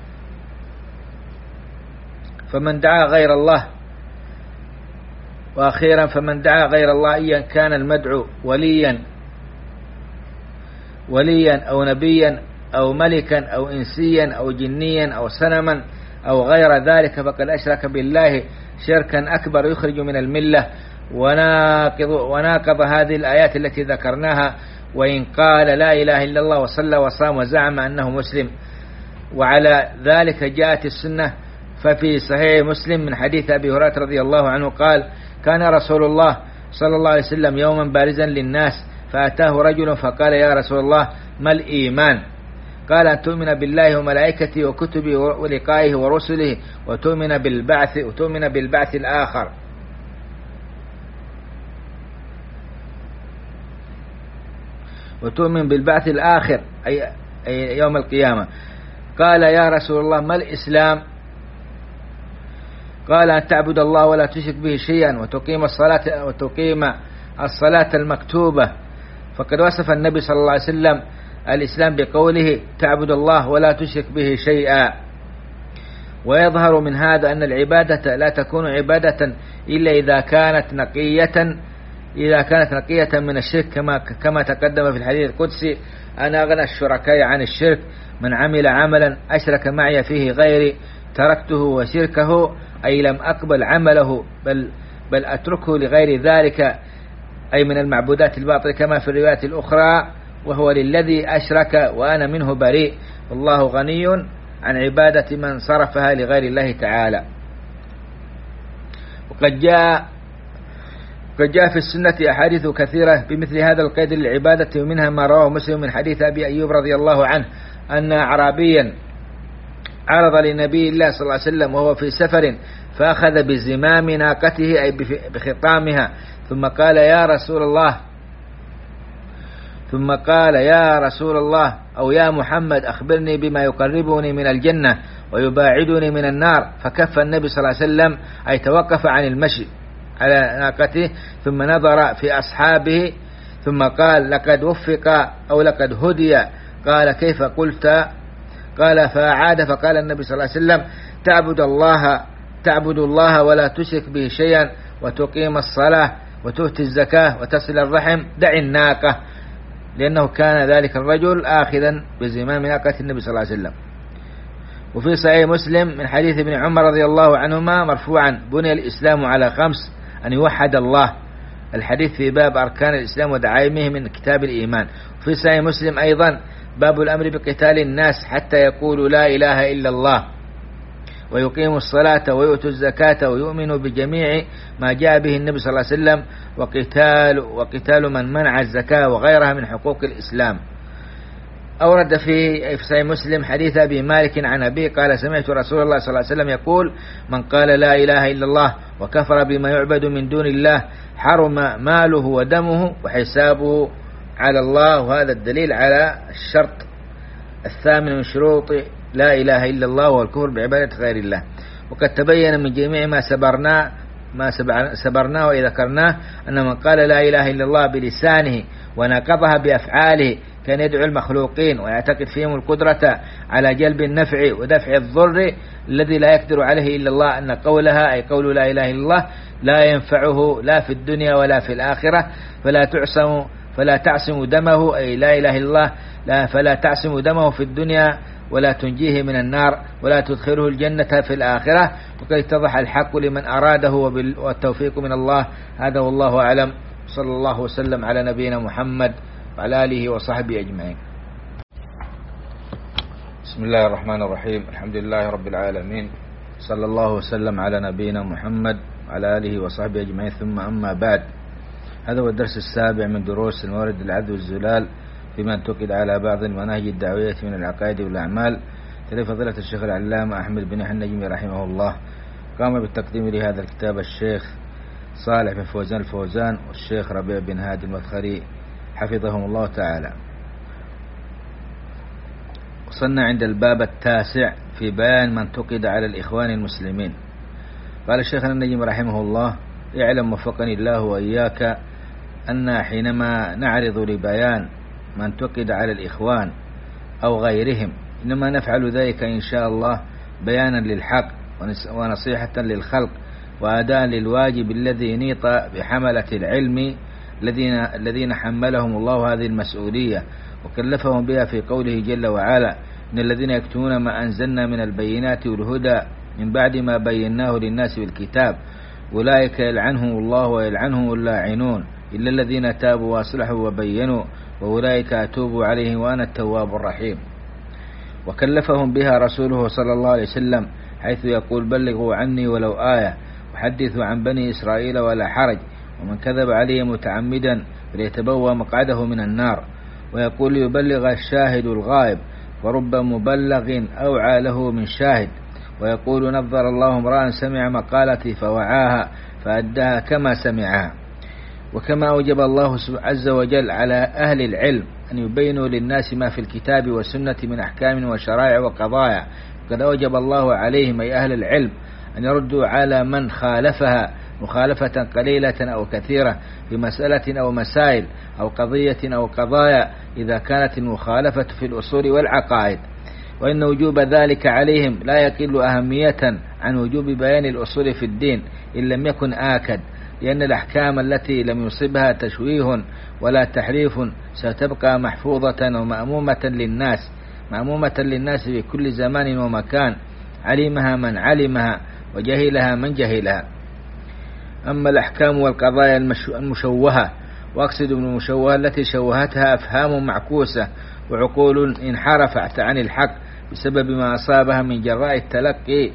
فمن دعا غير الله وأخيرا فمن دعا غير الله إن كان المدعو وليا وليا أو نبيا أو ملكا أو إنسيا أو جنيا أو سنما أو غير ذلك فقد أشرك بالله شركا أكبر يخرج من الملة وناقض, وناقض هذه الآيات التي ذكرناها. وإن قال لا إله إلا الله وصلى وصام وزعم أنه مسلم. وعلى ذلك جاءت السنة ففي صحيح مسلم من حديث أبي هريرة رضي الله عنه قال كان رسول الله صلى الله عليه وسلم يوما بارزا للناس فأتاه رجل فقال يا رسول الله ما الإيمان؟ قال أن تؤمن بالله وملائكته وكتبه ولقائه ورسله وتؤمن بالبعث وتؤمن بالبعث الآخر وتؤمن بالبعث الآخر أي, أي يوم القيامة. قال يا رسول الله ما الإسلام؟ قال أن تعبد الله ولا تشرك به شيئا وتقيم الصلاة وتقيم الصلاة المكتوبة. فقد وصف النبي صلى الله عليه وسلم الإسلام بقوله تعبد الله ولا تشرك به شيئا. ويظهر من هذا أن العبادة لا تكون عبادة إلا إذا كانت نقية إذا كانت نقية من الشرك كما كما تقدم في الحديث القدسي أنا أغنى الشركاء عن الشرك من عمل عملا أشرك معي فيه غيري تركته وشركه أي لم أقبل عمله بل بل أتركه لغير ذلك أي من المعبودات الباطلة كما في الروايات الأخرى وهو للذي أشرك وأنا منه بريء والله غني عن عبادة من صرفها لغير الله تعالى. وقد جاء قد جاء في السنة أحاديث كثيرة بمثل هذا القيد للعبادة ومنها ما رواه مسلم من حديث أبي أيوب رضي الله عنه أن أعرابيا عرض لنبي الله صلى الله عليه وسلم وهو في سفر فأخذ بزمام ناقته أي بخطامها ثم قال يا رسول الله ثم قال يا رسول الله أو يا محمد أخبرني بما يقربني من الجنة ويباعدني من النار. فكف النبي صلى الله عليه وسلم أي توقف عن المشي على ناقته ثم نظر في أصحابه ثم قال لقد وفق أو لقد هدي. قال كيف قلت؟ قال فأعاد فقال النبي صلى الله عليه وسلم تعبد الله تعبد الله ولا تشرك به شيئا وتقيم الصلاة وتؤتي الزكاة وتصل الرحم دع الناقة لأنه كان ذلك الرجل آخذا بزمام ناقة النبي صلى الله عليه وسلم. وفي صحيح مسلم من حديث ابن عمر رضي الله عنهما مرفوعا بني الإسلام على خمس أن يوحد الله. الحديث في باب أركان الإسلام ودعائمه من كتاب الإيمان. وفي صحيح مسلم أيضا باب الأمر بقتال الناس حتى يقولوا لا إله إلا الله ويقيموا الصلاة ويؤتوا الزكاة ويؤمنوا بجميع ما جاء به النبي صلى الله عليه وسلم وقتال, وقتال من منع الزكاة وغيرها من حقوق الإسلام. أورد في صحيح مسلم حديث أبي مالك عن أبي قال سمعت رسول الله صلى الله عليه وسلم يقول من قال لا إله إلا الله وكفر بما يعبد من دون الله حرم ماله ودمه وحسابه على الله. وهذا الدليل على الشرط الثامن من شروط لا إله إلا الله والكفر بعبادة غير الله. وقد تبين من جميع ما سبرنا ما سبرناه وذكرناه أن من قال لا إله إلا الله بلسانه ونقضها بأفعاله كان يدعو المخلوقين ويعتقد فيهم القدرة على جلب النفع ودفع الضر الذي لا يقدر عليه إلا الله، أن قولها أي قول لا إله إلا الله لا ينفعه لا في الدنيا ولا في الآخرة، فلا تعصم فلا تعصم دمه أي لا إله إلا الله لا فلا تعصم دمه في الدنيا ولا تنجيه من النار ولا تدخله الجنة في الآخرة. وقد اتضح الحق لمن أراده والتوفيق من الله. هذا والله أعلم. صلى الله وسلم على نبينا محمد وعلى آله وصحبه أجمعين. بسم الله الرحمن الرحيم. الحمد لله رب العالمين، صلى الله وسلم على نبينا محمد وعلى آله وصحبه أجمعين، ثم أما بعد. هذا هو الدرس السابع من دروس الموارد العذب والزلال فيما انتقد على بعض المناهج الدعوية من العقائد والأعمال. تلي فضيلة الشيخ العلامة أحمد بن يحيى النجمي رحمه الله قام بالتقديم لهذا الكتاب الشيخ صالح بن فوزان الفوزان والشيخ ربيع بن هادي المدخري حفظهم الله تعالى. وصلنا عند الباب التاسع في بيان من انتقد على الإخوان المسلمين. قال الشيخ النجمي رحمه الله: اعلم وفقني الله وإياك أن حينما نعرض لبيان من انتقد على الإخوان أو غيرهم إنما نفعل ذلك إن شاء الله بيانا للحق ونصيحة للخلق وأداء للواجب الذي نيط بحملة العلم الذين الذين حملهم الله هذه المسؤولية وكلفهم بها في قوله جل وعلا: إن الذين يكتمون ما أنزلنا من البينات والهدى من بعد ما بيناه للناس بالكتاب أولئك يلعنهم الله ويلعنهم اللاعنون إلا الذين تابوا وأصلحوا وبينوا وأولئك أتوب عليهم وأنا التواب الرحيم. وكلفهم بها رسوله صلى الله عليه وسلم حيث يقول: بلغوا عني ولو آية وحدثوا عن بني إسرائيل ولا حرج ومن كذب علي متعمدا فليتبوأ مقعده من النار. ويقول: يبلغ الشاهد الغائب ورب مبلغ أوعى له من شاهد. ويقول: نظر الله امرأ سمع مقالتي فوعاها فأداها كما سمعها. وكما أوجب الله عز وجل على أهل العلم أن يبينوا للناس ما في الكتاب والسنة من أحكام وشرائع وقضايا، قد أوجب الله عليهم أي أهل العلم أن يردوا على من خالفها مخالفة قليلة أو كثيرة في مسألة أو مسائل أو قضية أو قضايا إذا كانت المخالفة في الأصول والعقائد. وإن وجوب ذلك عليهم لا يقل أهمية عن وجوب بيان الأصول في الدين إن لم يكن آكد، لأن الأحكام التي لم يصبها تشويه ولا تحريف ستبقى محفوظة ومأمومة للناس مأمومة للناس في كل زمان ومكان، علمها من علمها وجهلها من جهلها. أما الأحكام والقضايا المشوهة، وأقصد بالمشوهة التي شوهتها أفهام معكوسة وعقول انحرفت عن الحق بسبب ما أصابها من جراء التلقي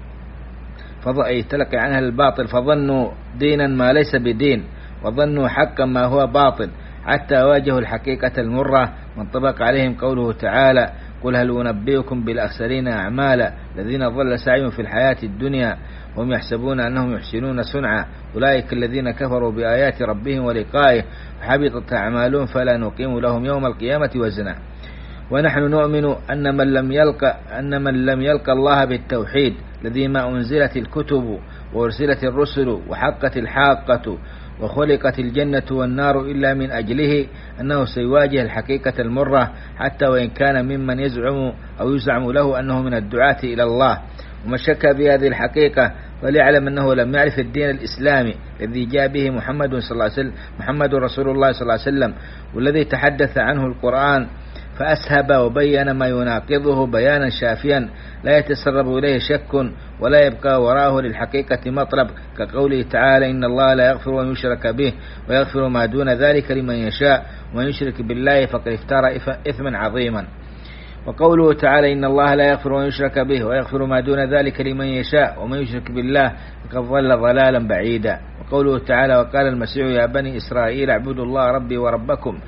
التلقي عنها الباطل، فظنوا دينا ما ليس بدين وظنوا حقا ما هو باطل، حتى واجهوا الحقيقة المرة وانطبق عليهم قوله تعالى: قل هل أنبئكم بالأخسرين أعمالا الذين ضل سعيهم في الحياة الدنيا وهم يحسبون أنهم يحسنون صنعا أولئك الذين كفروا بآيات ربهم ولقائه وحبطت أعمالهم فلا نقيم لهم يوم القيامة وزنا. ونحن نؤمن أن من لم يلقى أن من لم يلقى الله بالتوحيد الذي ما أنزلت الكتب وأرسلت الرسل وحقت الحاقة وخلقت الجنة والنار إلا من أجله أنه سيواجه الحقيقة المرة، حتى وإن كان ممن يزعم أو يزعم له أنه من الدعاة إلى الله. ومن شك بهذه الحقيقة فليعلم أنه لم يعرف الدين الإسلامي الذي جاء به محمد صلى الله عليه وسلم محمد رسول الله صلى الله عليه وسلم، والذي تحدث عنه القرآن فأسهب وبين ما يناقضه بيانا شافيا لا يتسرب إليه شك ولا يبقى وراءه للحقيقة مطلب، كقوله تعالى: إن الله لا يغفر أن يشرك به ويغفر ما دون ذلك لمن يشاء ومن يشرك بالله فقد افترى إثما عظيما. وقوله تعالى: إن الله لا يغفر أن يشرك به ويغفر ما دون ذلك لمن يشاء ومن يشرك بالله فقد ضل ضلالا بعيدا. وقوله تعالى: وقال المسيح يا بني إسرائيل اعبدوا الله ربي وربكم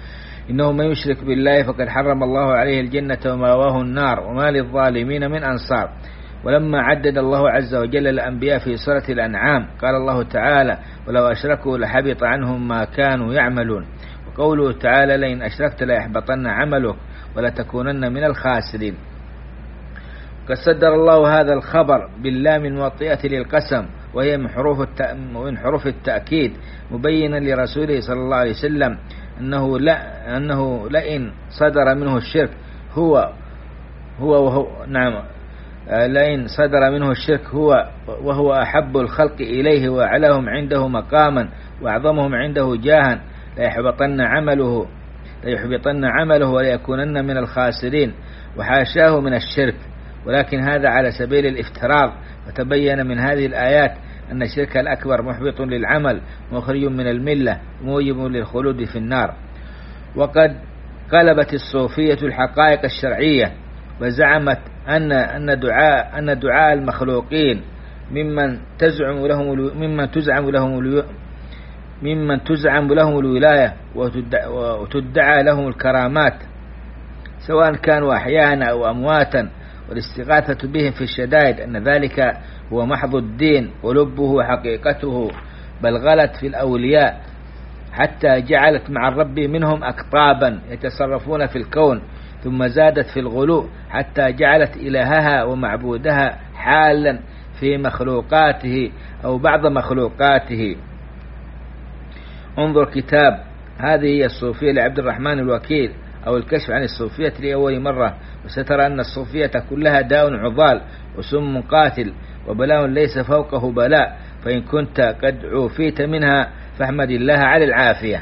إنه من يشرك بالله فقد حرم الله عليه الجنة ومأواه النار وما للظالمين من أنصار. ولما عدد الله عز وجل الأنبياء في سورة الأنعام قال الله تعالى ولو أشركوا لحبط عنهم ما كانوا يعملون. وقوله تعالى لئن أشركت ليحبطن عملك ولتكونن من الخاسرين. قد صدر الله هذا الخبر باللام الموطئة للقسم وهي من حروف من حروف التأكيد مبينا لرسوله صلى الله عليه وسلم أنه لا أنه لئن صدر منه الشرك هو هو وهو نعم لئن صدر منه الشرك هو وهو أحب الخلق إليه وأعلاهم عنده مقاما وأعظمهم عنده جاها ليحبطن عمله ليحبطن عمله وليكونن من الخاسرين. وحاشاه من الشرك، ولكن هذا على سبيل الافتراض. وتبين من هذه الآيات أن الشرك الأكبر محبط للعمل مخرج من الملة موجب للخلود في النار. وقد قلبت الصوفية الحقائق الشرعية وزعمت أن أن دعاء أن دعاء المخلوقين ممن تزعم لهم ممن تزعم لهم ممن تزعم لهم الولاية وتدعى لهم الكرامات سواء كانوا أحيانا أو أمواتا والاستغاثة بهم في الشدائد أن ذلك هو محض الدين ولبه وحقيقته، بل غلت في الأولياء حتى جعلت مع الرب منهم أقطابا يتصرفون في الكون، ثم زادت في الغلو حتى جعلت إلهها ومعبودها حالا في مخلوقاته أو بعض مخلوقاته. انظر كتاب هذه هي الصوفية لعبد الرحمن الوكيل أو الكشف عن الصوفية لأول مرة، وسترى أن الصوفية كلها داء عضال وسم قاتل وبلاء ليس فوقه بلاء، فإن كنت قد عوفيت منها فاحمد الله على العافية.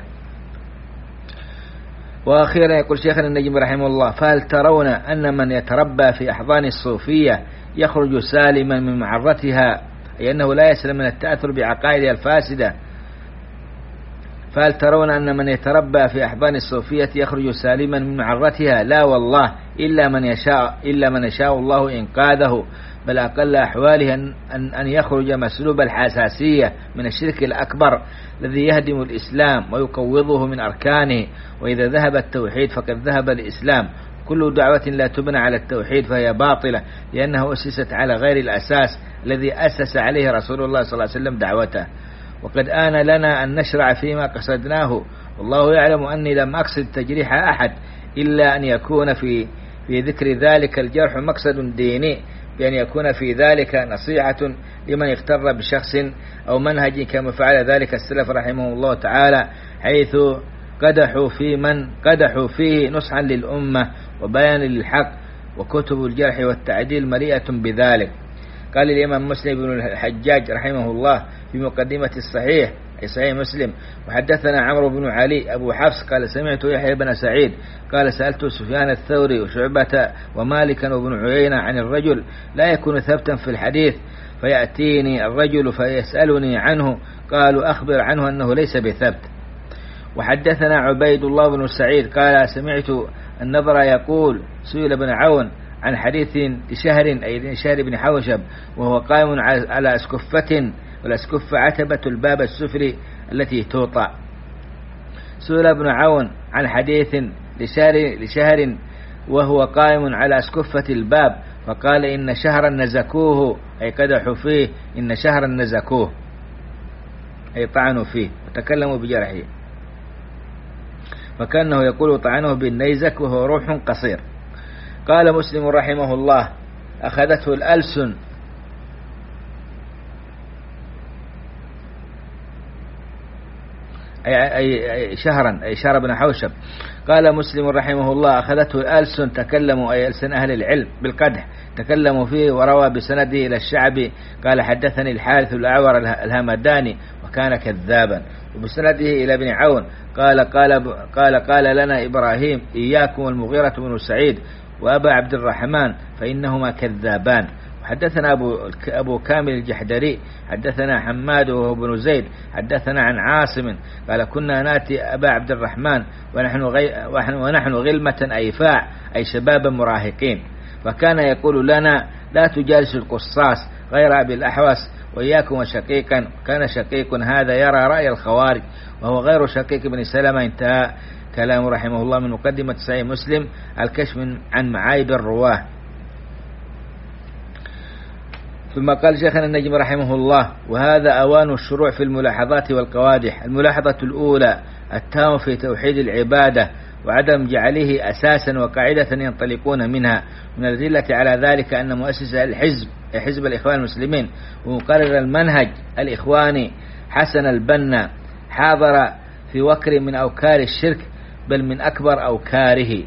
وأخيرا يقول شيخنا النجم رحمه الله فهل ترون أن من يتربى في أحضان الصوفية يخرج سالما من معرتها، أي أنه لا يسلم من التأثر بعقائدها الفاسدة؟ فهل ترون أن من يتربى في أحضان الصوفية يخرج سالما من معرتها؟ لا والله، إلا من يشاء إلا من يشاء الله إنقاذه، بل أقل أحواله أن, أن يخرج مسلوب الحساسية من الشرك الأكبر الذي يهدم الإسلام ويقوضه من أركانه. وإذا ذهب التوحيد فقد ذهب الإسلام. كل دعوة لا تبنى على التوحيد فهي باطلة، لأنه أسست على غير الأساس الذي أسس عليه رسول الله صلى الله عليه وسلم دعوته. وقد آن لنا أن نشرع فيما قصدناه، والله يعلم أني لم أقصد تجريح أحد، إلا أن يكون في في ذكر ذلك الجرح مقصد ديني، بأن يكون في ذلك نصيحة لمن اغتر بشخص أو منهج كما فعل ذلك السلف رحمه الله تعالى، حيث قدحوا في من قدحوا فيه نصحا للأمة وبيان للحق، وكتب الجرح والتعديل مليئة بذلك. قال الإمام مسلم بن الحجاج رحمه الله في مقدمة الصحيح أي صحيح مسلم: وحدثنا عمرو بن علي أبو حفص قال سمعت يحيى بن سعيد قال سألت سفيان الثوري وشعبة ومالكا وابن عيينة عن الرجل لا يكون ثبتا في الحديث فيأتيني الرجل فيسألني عنه، قالوا أخبر عنه أنه ليس بثبت. وحدثنا عبيد الله بن سعيد قال سمعت النضر يقول سئل ابن عون عن حديث لشهر أي شهر بن حوشب وهو قائم على أسكفة، والأسكفة عتبة الباب السفلي التي توطأ. سئل ابن عون عن حديث لشهر, لشهر وهو قائم على أسكفة الباب فقال إن شهرا نزكوه أي قدحوا فيه، إن شهرا نزكوه أي طعنوا فيه وتكلموا بجرحه، فكأنه يقول طعنه بالنيزك وهو روح قصير. قال مسلم رحمه الله أخذته الألسن أي, أي شهرا أي شهر بن حوشب. قال مسلم رحمه الله أخذته الألسن تكلموا أي ألسن أهل العلم بالقدح تكلموا فيه، وروى بسنده إلى الشعبي قال حدثني الحارث الأعور الهمداني وكان كذابا، وبسنده إلى ابن عون قال قال قال قال لنا إبراهيم إياكم المغيرة بن سعيد وأبا عبد الرحمن فإنهما كذابان. حدثنا أبو, أبو كامل الجحدري حدثنا حماد وهو بن زيد حدثنا عن عاصم قال كنا ناتي أبا عبد الرحمن ونحن, غي ونحن غلمة أيفاع أي شبابا مراهقين، فكان يقول لنا لا تجالسوا القصاص غير أبي الأحوص وإياكم وشقيقا. كان شقيق هذا يرى رأي الخوارج وهو غير شقيق بن سلمة انتهى كلام رحمه الله من مقدمة صحيح مسلم الكشف عن معايب الرواه. ثم قال شيخنا النجم رحمه الله: وهذا أوان الشروع في الملاحظات والقوادح. الملاحظة الأولى التام في توحيد العبادة وعدم جعله أساسا وقاعدة ينطلقون منها. من الأدلة على ذلك أن مؤسس الحزب حزب الإخوان المسلمين ومقرر المنهج الإخواني حسن البنا حاضر في وكر من أوكار الشرك، بل من أكبر أوكاره،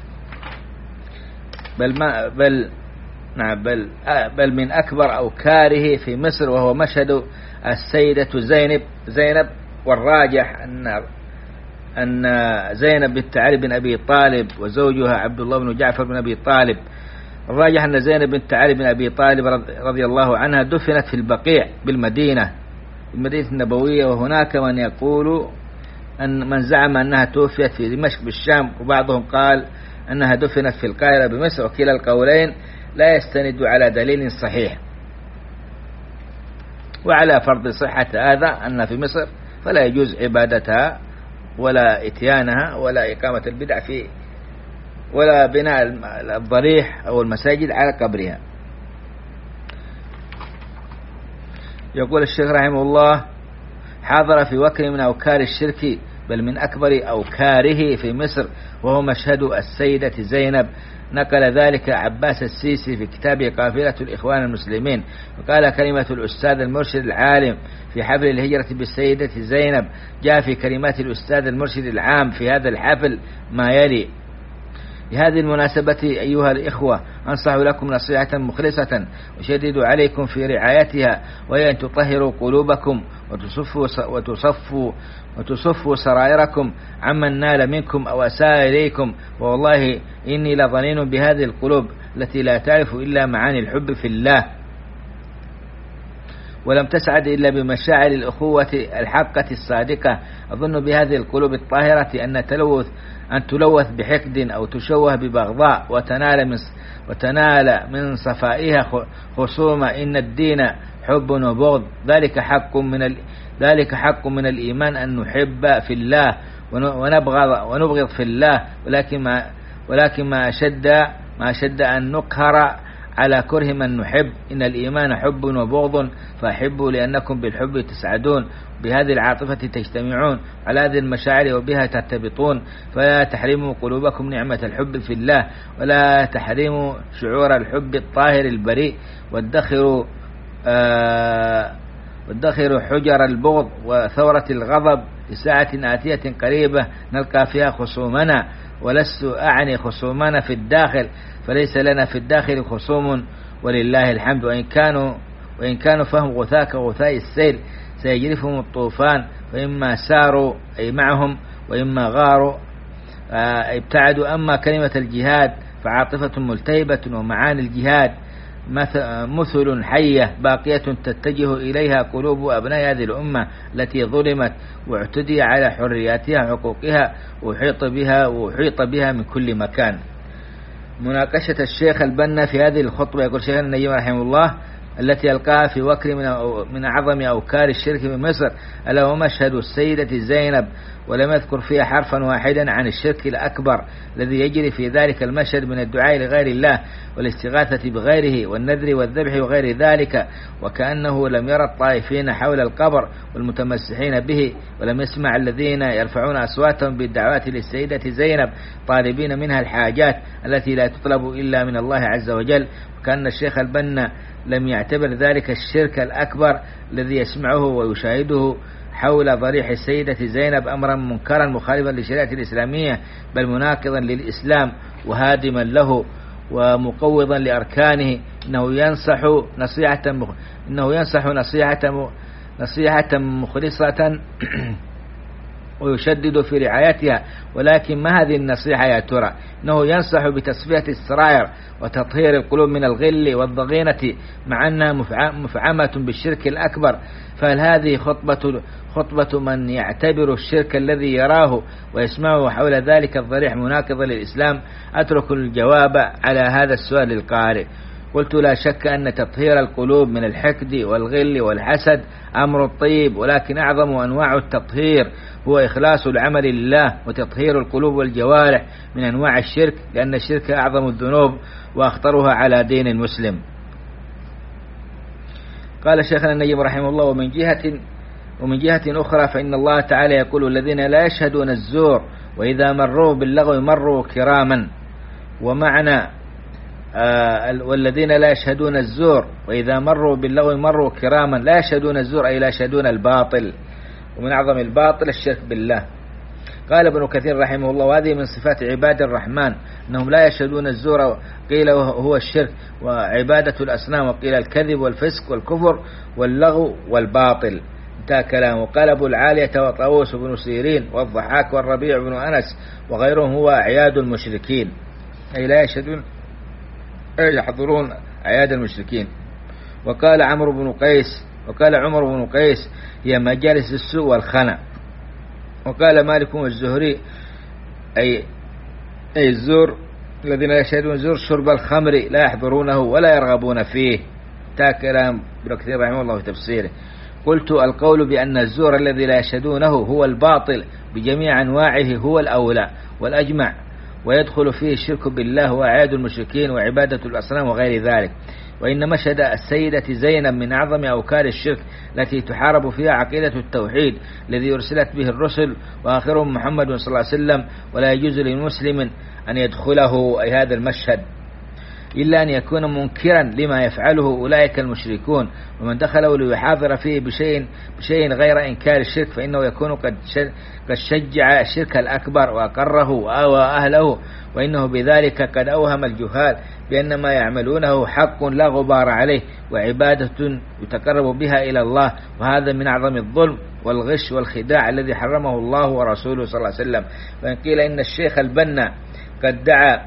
بل ما بل نعم بل بل من أكبر أوكاره في مصر، وهو مشهد السيدة زينب زينب والراجح أن أن زينب بنت علي بن أبي طالب وزوجها عبد الله بن جعفر بن أبي طالب. الراجح أن زينب بنت علي بن أبي طالب رضي الله عنها دفنت في البقيع بالمدينة المدينة النبوية، وهناك من يقول أن من زعم أنها توفيت في دمشق بالشام، وبعضهم قال أنها دفنت في القاهرة بمصر، وكلا القولين لا يستند على دليل صحيح. وعلى فرض صحة هذا أن في مصر فلا يجوز عبادتها ولا إتيانها ولا إقامة البدع في ولا بناء الضريح أو المساجد على قبرها. يقول الشيخ رحمه الله: حاضر في وكر من أوكار الشرك، بل من أكبر أوكاره في مصر، وهو مشهد السيدة زينب. نقل ذلك عباس السيسي في كتابه قافلة الإخوان المسلمين، وقال: كلمة الأستاذ المرشد العالم في حفل الهجرة بالسيدة زينب جاء في كلمات الأستاذ المرشد العام في هذا الحفل ما يلي: لهذه المناسبة أيها الإخوة أنصح لكم نصيحة مخلصة وشدد عليكم في رعايتها، وهي أن تطهروا قلوبكم وتصفوا, وتصفوا, وتصفوا سرائركم عمن نال منكم أو أساء إليكم. والله إني لظنين بهذه القلوب التي لا تعرف إلا معاني الحب في الله، ولم تسعد إلا بمشاعر الأخوة الحقة الصادقة. أظن بهذه القلوب الطاهرة أن تلوث أن تلوث بحقد أو تشوه ببغضاء وتنال من وتنال من صفائها خصومة. إن الدين حب وبغض، ذلك حق من ال... ذلك حق من الإيمان أن نحب في الله ونبغض ونبغض في الله، ولكن ما ولكن ما أشد ما أشد أن نقهر على كره من نحب. إن الإيمان حب وبغض، فأحبوا لأنكم بالحب تسعدون، بهذه العاطفة تجتمعون، على هذه المشاعر وبها ترتبطون. فلا تحرموا قلوبكم نعمة الحب في الله، ولا تحرموا شعور الحب الطاهر البريء، وادخروا آه وادخروا حجر البغض وثورة الغضب لساعة آتية قريبة نلقى فيها خصومنا، ولست أعني خصومنا في الداخل، فليس لنا في الداخل خصوم ولله الحمد. وإن كانوا وإن كانوا فهم غثاء كغثاء السيل سيجرفهم الطوفان، فإما ساروا أي معهم وإما غاروا ابتعدوا. أما كلمة الجهاد فعاطفة ملتهبة، ومعاني الجهاد مثل حية باقية تتجه إليها قلوب أبناء هذه الأمة التي ظلمت واعتدي على حرياتها وحقوقها، وحيط بها وحيط بها من كل مكان. مناقشة الشيخ البنا في هذه الخطبة. يقول شيخنا النجم رحمه الله: التي ألقاها في وكر من من أعظم أوكار الشرك في مصر، ألا ومشهد السيدة زينب، ولم يذكر فيها حرفا واحدا عن الشرك الأكبر الذي يجري في ذلك المشهد من الدعاء لغير الله والاستغاثة بغيره والنذر والذبح وغير ذلك، وكأنه لم يرى الطائفين حول القبر والمتمسحين به، ولم يسمع الذين يرفعون أصواتهم بالدعوات للسيدة زينب طالبين منها الحاجات التي لا تطلب إلا من الله عز وجل. وكأن الشيخ البنا لم يعتبر ذلك الشرك الأكبر الذي يسمعه ويشاهده حول ضريح السيدة زينب أمرا منكرا مخالفا للشريعة الإسلامية، بل مناقضا للإسلام وهادما له ومقوضا لأركانه. إنه ينصح نصيحة مخ... إنه ينصح نصيحة م... نصيحة مخلصة ويشدد في رعايتها. ولكن ما هذه النصيحة يا ترى؟ إنه ينصح بتصفية السرائر وتطهير القلوب من الغل والضغينة، مع أنها مفعمة بالشرك الأكبر. فهل هذه خطبة خطبة من يعتبر الشرك الذي يراه ويسمعه حول ذلك الضريح مناقضا للإسلام؟ أترك الجواب على هذا السؤال للقارئ. قلت لا شك أن تطهير القلوب من الحقد والغل والحسد أمر طيب، ولكن أعظم أنواع التطهير هو إخلاص العمل لله وتطهير القلوب والجوارح من أنواع الشرك، لأن الشرك أعظم الذنوب وأخطرها على دين المسلم. قال شيخنا النجم رحمه الله: ومن جهة ومن جهة أخرى فإن الله تعالى يقول: الذين لا يشهدون الزور وإذا مروا باللغو مروا كراما. ومعنى آه والذين لا يشهدون الزور وإذا مروا باللغو مروا كراما، لا يشهدون الزور أي لا يشهدون الباطل، ومن أعظم الباطل الشرك بالله. قال ابن كثير رحمه الله: وهذه من صفات عباد الرحمن أنهم لا يشهدون الزور، قيل هو الشرك وعبادة الأصنام، وقيل الكذب والفسق والكفر واللغو والباطل. انتهى كلامه. قال أبو العالية وطاووس بن سيرين والضحاك والربيع بن أنس وغيرهم هو أعياد المشركين، أي لا يشهدون أي يحضرون أعياد المشركين. وقال عمرو بن قيس وقال عمر بن قيس: هي مجالس السوء والخنا. وقال مالك والزهري: أي أي الزور الذين لا يشهدون الزور شرب الخمر لا يحضرونه ولا يرغبون فيه. انتهى كلام ابن كثير رحمه الله في تفسيره. قلت: القول بأن الزور الذي لا يشهدونه هو الباطل بجميع أنواعه هو الأولى والأجمع، ويدخل فيه الشرك بالله وأعياد المشركين وعبادة الأصنام وغير ذلك. وإن مشهد السيدة زينب من أعظم أوكار الشرك التي تحارب فيها عقيدة التوحيد الذي أرسلت به الرسل، وآخرهم محمد صلى الله عليه وسلم، ولا يجوز للمسلم أن يدخله أي هذا المشهد إلا أن يكون منكرا لما يفعله أولئك المشركون، ومن دخله ليحاضر فيه بشيء, بشيء غير إنكار الشرك فإنه يكون قد شجع الشرك الأكبر وأقره وآوى أهله، وإنه بذلك قد أوهم الجهال بأن ما يعملونه حق لا غبار عليه وعبادة يتقرب بها إلى الله، وهذا من أعظم الظلم والغش والخداع الذي حرمه الله ورسوله صلى الله عليه وسلم. فإن قيل إن الشيخ البنا قد دعا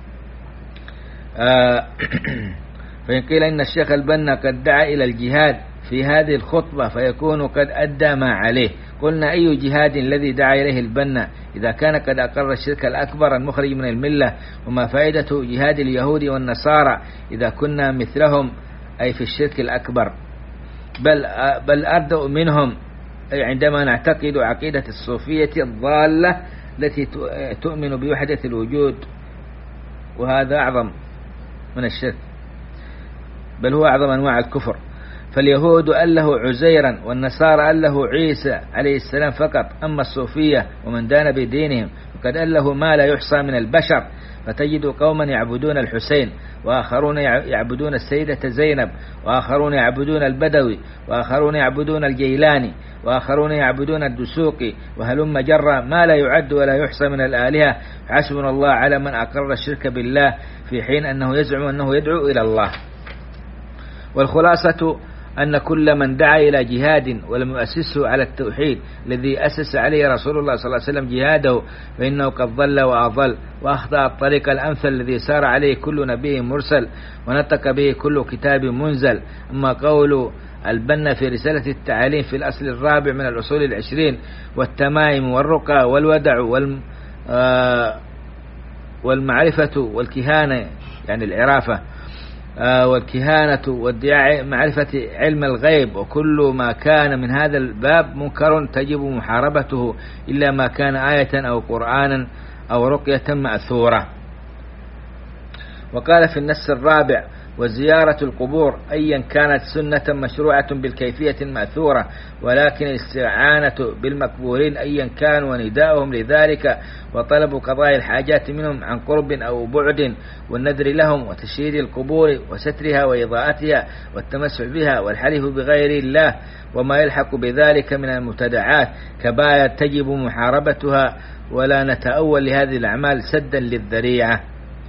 آه فإن قيل إن الشيخ البنا قد دعا إلى الجهاد في هذه الخطبة فيكون قد أدى ما عليه. قلنا: أي جهاد الذي دعا إليه البنا إذا كان قد أقر الشرك الأكبر المخرج من الملة؟ وما فائدة جهاد اليهود والنصارى إذا كنا مثلهم أي في الشرك الأكبر؟ بل, بل أردأ منهم أي عندما نعتقد عقيدة الصوفية الضالة التي تؤمن بوحدة الوجود، وهذا أعظم من الشرك، بل هو أعظم أنواع الكفر. فاليهود أله عزيرا والنصارى أله عيسى عليه السلام فقط، أما الصوفية ومن دان بدينهم فقد أله ما لا يحصى من البشر، فتجد قوما يعبدون الحسين، وآخرون يعبدون السيدة زينب، وآخرون يعبدون البدوي، وآخرون يعبدون الجيلاني، وآخرون يعبدون الدسوقي، وهلم جرى ما لا يعد ولا يحصى من الآلهة. حسبنا الله على من أقر الشرك بالله في حين أنه يزعم أنه يدعو إلى الله. والخلاصة أن كل من دعا إلى جهاد ولم يؤسسه على التوحيد الذي أسس عليه رسول الله صلى الله عليه وسلم جهاده فإنه قد ضل وأضل وأخطأ الطريق الأمثل الذي سار عليه كل نبي مرسل ونطق به كل كتاب منزل. أما قول البنا في رسالة التعاليم في الأصل الرابع من الأصول العشرين: والتمائم والرقى والودع والم آه والمعرفة والكهانة، يعني العرافة آه والكهانة وادعاء معرفة علم الغيب، وكل ما كان من هذا الباب منكر تجب محاربته إلا ما كان آية أو قرآنا أو رقية مأثورة. وقال في النص الرابع: وزيارة القبور أيا كانت سنة مشروعة بالكيفية مأثورة، ولكن الاستعانة بالمقبورين أيا كان ونداؤهم لذلك وطلب قضاء الحاجات منهم عن قرب أو بعد والنذر لهم وتشييد القبور وسترها وإضاءتها والتمسح بها والحلف بغير الله وما يلحق بذلك من المبتدعات كباية تجب محاربتها، ولا نتأول لهذه الأعمال سدا للذريعة.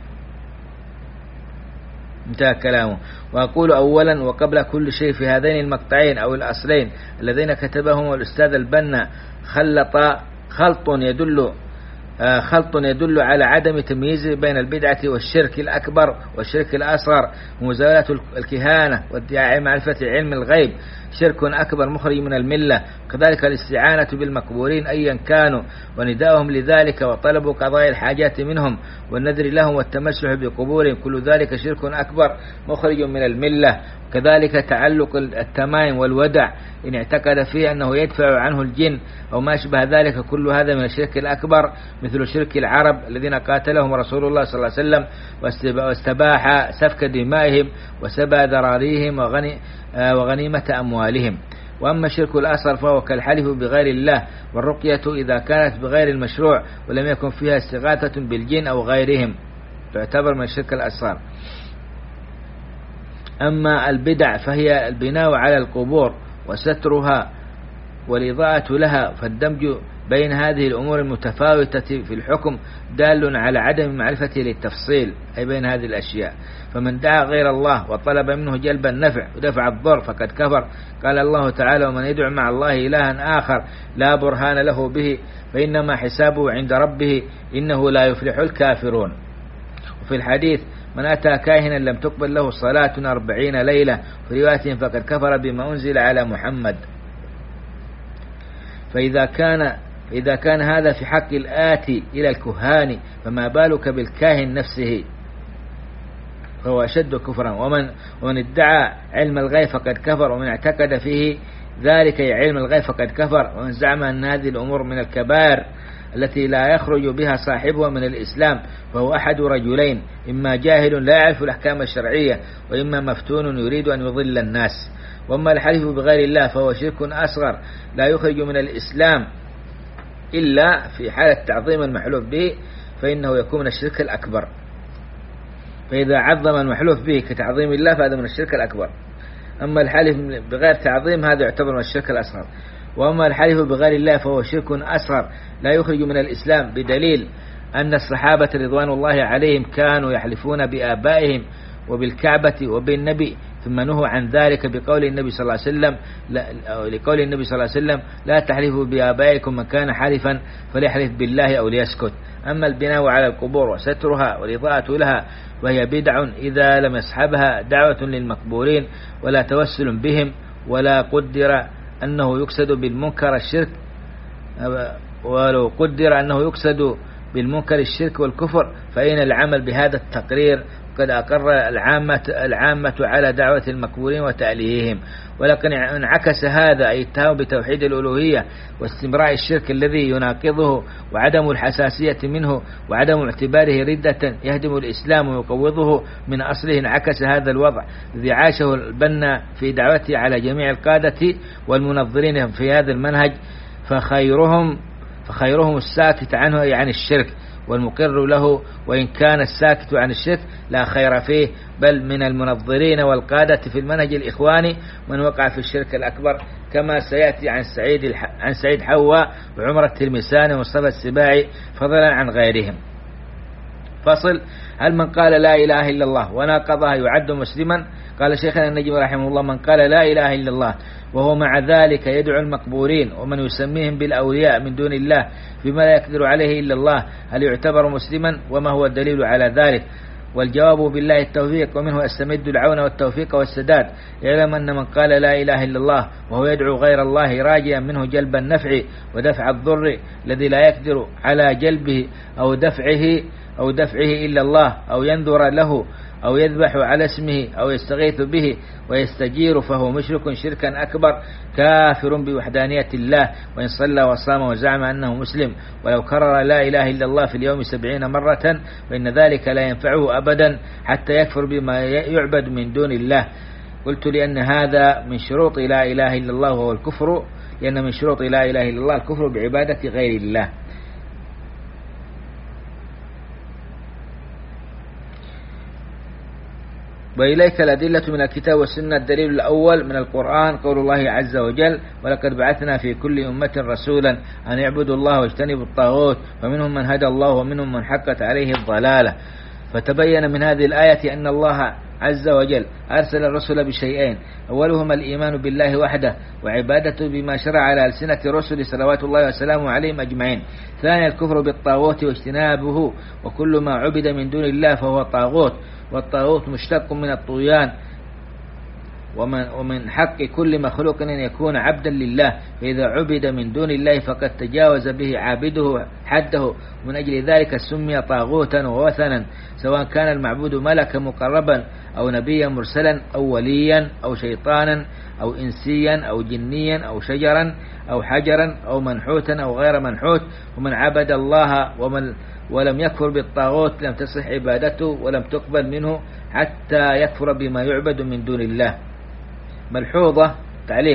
انتهى كلامه. وأقول أولا وقبل كل شيء في هذين المقطعين أو الأصلين اللذين كتبهم الأستاذ البنا خلط خلط يدل خلط يدل على عدم تمييز بين البدعة والشرك الأكبر والشرك الأصغر، ومزاولة الكهانة وادعاء معرفة علم الغيب شرك أكبر مخرج من الملة، كذلك الاستعانة بالمقبورين أيا كانوا ونداؤهم لذلك وطلب قضاء الحاجات منهم والنذر لهم والتمسح بقبورهم، كل ذلك شرك أكبر مخرج من الملة. كذلك تعلق التمائم والودع إن اعتقد فيه أنه يدفع عنه الجن أو ما أشبه ذلك، كل هذا من الشرك الأكبر، مثل شرك العرب الذين قاتلهم رسول الله صلى الله عليه وسلم واستباح سفك دمائهم وسبى ذراريهم وغنيمة أموالهم. وأما الشرك الأصغر فهو كالحلف بغير الله والرقية إذا كانت بغير المشروع ولم يكن فيها استغاثة بالجن أو غيرهم، تعتبر من الشرك الأصغر. أما البدع فهي البناء على القبور وسترها والإضاءة لها، فالدمج بين هذه الأمور المتفاوتة في الحكم دال على عدم معرفة للتفصيل أي بين هذه الأشياء. فمن دعا غير الله وطلب منه جلب النفع ودفع الضر فقد كفر. قال الله تعالى: ومن يدعو مع الله إلها آخر لا برهان له به فإنما حسابه عند ربه إنه لا يفلح الكافرون. وفي الحديث: من أتى كاهنا لم تقبل له صلاة أربعين ليلة، في رواية فقد كفر بما أنزل على محمد. فإذا كان إذا كان هذا في حق الآتي إلى الكهان فما بالك بالكاهن نفسه، فهو أشد كفرا. ومن ومن ادعى علم الغيب فقد كفر، ومن اعتقد فيه ذلك علم الغيب فقد كفر. ومن زعم أن هذه الأمور من الكبائر التي لا يخرج بها صاحبها من الإسلام فهو أحد رجلين: إما جاهل لا يعرف الأحكام الشرعية، وإما مفتون يريد أن يضل الناس. وأما الحلف بغير الله فهو شرك أصغر لا يخرج من الإسلام إلا في حالة تعظيم المحلوف به، فإنه يكون من الشرك الأكبر. فإذا عظم المحلوف به كتعظيم الله فهذا من الشرك الأكبر. أما الحلف بغير تعظيم هذا يعتبر من الشرك الأصغر. وأما الحلف بغير الله فهو شرك أصغر لا يخرج من الإسلام، بدليل أن الصحابة رضوان الله عليهم كانوا يحلفون بآبائهم وبالكعبة وبالنبي ثم نهوا عن ذلك بقول النبي صلى الله عليه وسلم لا لقول النبي صلى الله عليه وسلم: لا تحلفوا بآبائكم، من كان حالفا فليحلف بالله أو ليسكت. أما البناء على القبور وسترها والإضاءة لها وهي بدع إذا لم يصحبها دعوة للمقبورين ولا توسل بهم ولا قدر أنه يقصد بالمنكر الشرك ولو قدر أنه يقصد بالمنكر الشرك والكفر فإن العمل بهذا التقرير قد أقر العامة, العامة على دعوة المقبورين وتأليههم. ولكن انعكس هذا أي اتهام بتوحيد الألوهية واستمراء الشرك الذي يناقضه وعدم الحساسية منه وعدم اعتباره ردة يهدم الإسلام ويقوضه من أصله. انعكس هذا الوضع الذي عاشه البنا في دعوته على جميع القادة والمنظرين في هذا المنهج، فخيرهم فخيرهم الساكت عنه أي عن الشرك والمقر له، وإن كان الساكت عن الشرك لا خير فيه، بل من المنظرين والقادة في المنهج الإخواني من وقع في الشرك الأكبر، كما سيأتي عن سعيد الح... عن سعيد حواء وعمر التلمساني ومصطفى السباعي فضلا عن غيرهم. فصل: هل من قال لا إله إلا الله وناقضها يعد مسلما؟ قال شيخنا النجم رحمه الله: من قال لا إله إلا الله وهو مع ذلك يدعو المقبورين ومن يسميهم بالأولياء من دون الله بما لا يقدر عليه إلا الله، هل يعتبر مسلما؟ وما هو الدليل على ذلك؟ والجواب بالله التوفيق، ومنه استمد العون والتوفيق والسداد. يعلم أن من قال لا إله إلا الله وهو يدعو غير الله راجيا منه جلب النفع ودفع الضر الذي لا يقدر على جلبه أو دفعه أو دفعه إلا الله، أو ينذر له أو يذبح على اسمه أو يستغيث به ويستجير، فهو مشرك شركا أكبر كافر بوحدانية الله، وإن صلى وصام وزعم أنه مسلم ولو كرر لا إله إلا الله في اليوم سبعين مرة فإن ذلك لا ينفعه أبدا حتى يكفر بما يعبد من دون الله. قلت لأن هذا من شروط لا إله إلا الله وهو الكفر، لأن من شروط لا إله إلا الله الكفر بعبادة غير الله. وإليك الأدلة من الكتاب والسنة. الدليل الأول من القرآن قول الله عز وجل: ولقد بعثنا في كل أمة رسولا أن يعبدوا الله واجتنبوا الطاغوت فمنهم من هدى الله ومنهم من حقت عليه الضلالة. فتبين من هذه الآية أن الله عز وجل أرسل الرسل بشيئين: أولهما الإيمان بالله وحده وعبادته بما شرع على ألسنة الرسل صلوات الله وسلامه عليهم أجمعين. ثانيا الكفر بالطاغوت واجتنابه، وكل ما عبد من دون الله فهو طاغوت، والطاغوت مشتق من الطغيان، ومن, ومن حق كل مخلوق أن يكون عبدا لله، فإذا عبد من دون الله فقد تجاوز به عابده حده، ومن أجل ذلك سمي طاغوتا ووثنا، سواء كان المعبود ملكا مقربا أو نبيا مرسلا أو وليا أو شيطانا أو إنسيا أو جنيا أو شجرا أو حجرا أو منحوتا أو غير منحوت. ومن عبد الله ومن ولم يكفر بالطاغوت لم تصح عبادته ولم تقبل منه حتى يكفر بما يعبد من دون الله. ملحوظة تعليق: